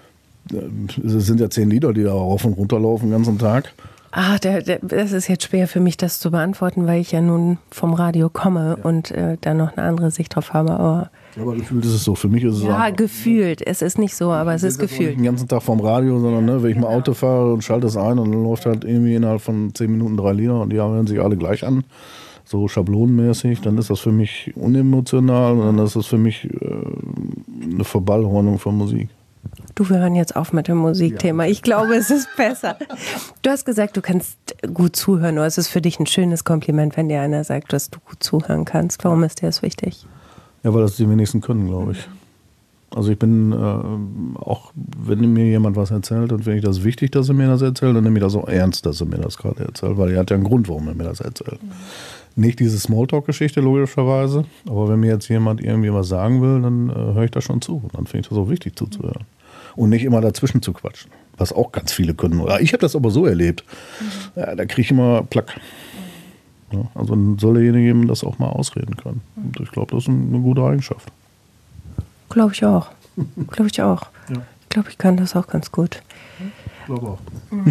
Speaker 2: es sind ja 10 Lieder, die da rauf und runter laufen den ganzen Tag.
Speaker 1: Das ist jetzt schwer für mich, das zu beantworten, weil ich ja nun vom Radio komme und da noch eine andere Sicht drauf habe. Aber
Speaker 2: gefühlt ist es so. Für mich ist es so.
Speaker 1: Ja, gefühlt. Es ist nicht so, aber es ist gefühlt.
Speaker 2: Nicht den ganzen Tag vom Radio, sondern wenn ich mal Auto fahre und schalte es ein und dann läuft halt irgendwie innerhalb von 10 Minuten 3 Lieder und die hören sich alle gleich an. So schablonenmäßig, dann ist das für mich unemotional und dann ist das für mich eine Verballhornung von Musik.
Speaker 1: Du, wir hören jetzt auf mit dem Musikthema. Ich glaube, es ist besser. Du hast gesagt, du kannst gut zuhören. Oder es ist für dich ein schönes Kompliment, wenn dir einer sagt, dass du gut zuhören kannst. Warum ist dir das wichtig?
Speaker 2: Ja, weil das die wenigsten können, glaube ich. Also ich bin, auch wenn mir jemand was erzählt und finde ich das wichtig, dass er mir das erzählt, dann nehme ich das auch ernst, dass er mir das gerade erzählt, weil er hat ja einen Grund, warum er mir das erzählt. Nicht diese Smalltalk-Geschichte logischerweise, aber wenn mir jetzt jemand irgendwie was sagen will, dann höre ich da schon zu. Und dann finde ich das auch wichtig zuzuhören. Und nicht immer dazwischen zu quatschen, was auch ganz viele können. Ich habe das aber so erlebt. Ja, da kriege ich immer Plack. Ja, also dann soll derjenige eben das auch mal ausreden können. Und ich glaube, das ist eine gute Eigenschaft.
Speaker 1: Glaube ich auch. Glaube ich auch.
Speaker 2: Ja.
Speaker 1: Ich glaube, ich kann das auch ganz gut.
Speaker 2: Ich glaube auch.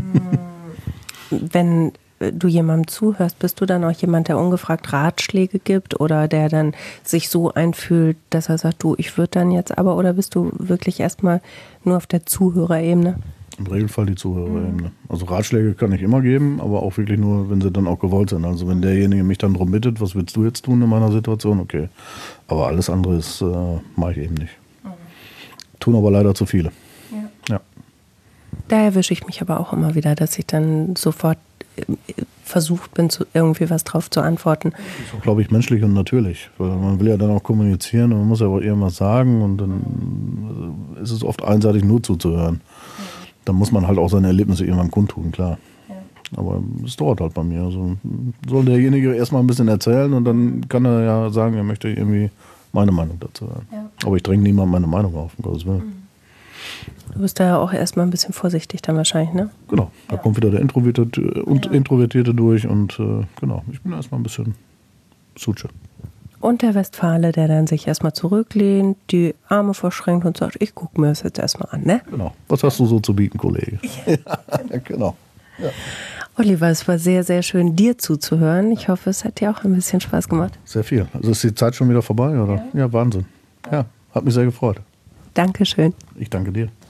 Speaker 1: Wenn du jemandem zuhörst, bist du dann auch jemand, der ungefragt Ratschläge gibt oder der dann sich so einfühlt, dass er sagt, du, ich würde dann jetzt aber, oder bist du wirklich erstmal nur auf der Zuhörerebene?
Speaker 2: Im Regelfall die Zuhörerebene. Also Ratschläge kann ich immer geben, aber auch wirklich nur, wenn sie dann auch gewollt sind. Also wenn derjenige mich dann darum bittet, was willst du jetzt tun in meiner Situation, okay. Aber alles andere ist, mache ich eben nicht. Tun aber leider zu viele. Ja.
Speaker 1: Da erwische ich mich aber auch immer wieder, dass ich dann sofort versucht bin, irgendwie was drauf zu antworten.
Speaker 2: Das ist auch, glaube ich, menschlich und natürlich. Weil man will ja dann auch kommunizieren und man muss ja auch irgendwas sagen und dann ist es oft einseitig nur zuzuhören. Dann muss man halt auch seine Erlebnisse irgendwann kundtun, klar. Ja. Aber es dauert halt bei mir. Also soll derjenige erstmal ein bisschen erzählen und dann kann er ja sagen, er möchte irgendwie meine Meinung dazu hören. Ja. Aber ich dränge niemandem meine Meinung auf, um Gottes Willen.
Speaker 1: Du bist da ja auch erstmal ein bisschen vorsichtig dann wahrscheinlich, ne?
Speaker 2: Genau, da kommt wieder der Introvertierte durch und genau, ich bin erstmal ein bisschen Suche. Und
Speaker 1: der Westfale, der dann sich erstmal zurücklehnt, die Arme verschränkt und sagt, ich gucke mir das jetzt erstmal an, ne?
Speaker 2: Genau. Was hast du so zu bieten, Kollege? Ja, genau. Ja.
Speaker 1: Oliver, es war sehr, sehr schön, dir zuzuhören. Ich hoffe, es hat dir auch ein bisschen Spaß gemacht.
Speaker 2: Sehr viel. Also ist die Zeit schon wieder vorbei, oder? Ja, Wahnsinn. Ja, hat mich sehr gefreut.
Speaker 1: Dankeschön.
Speaker 2: Ich danke dir.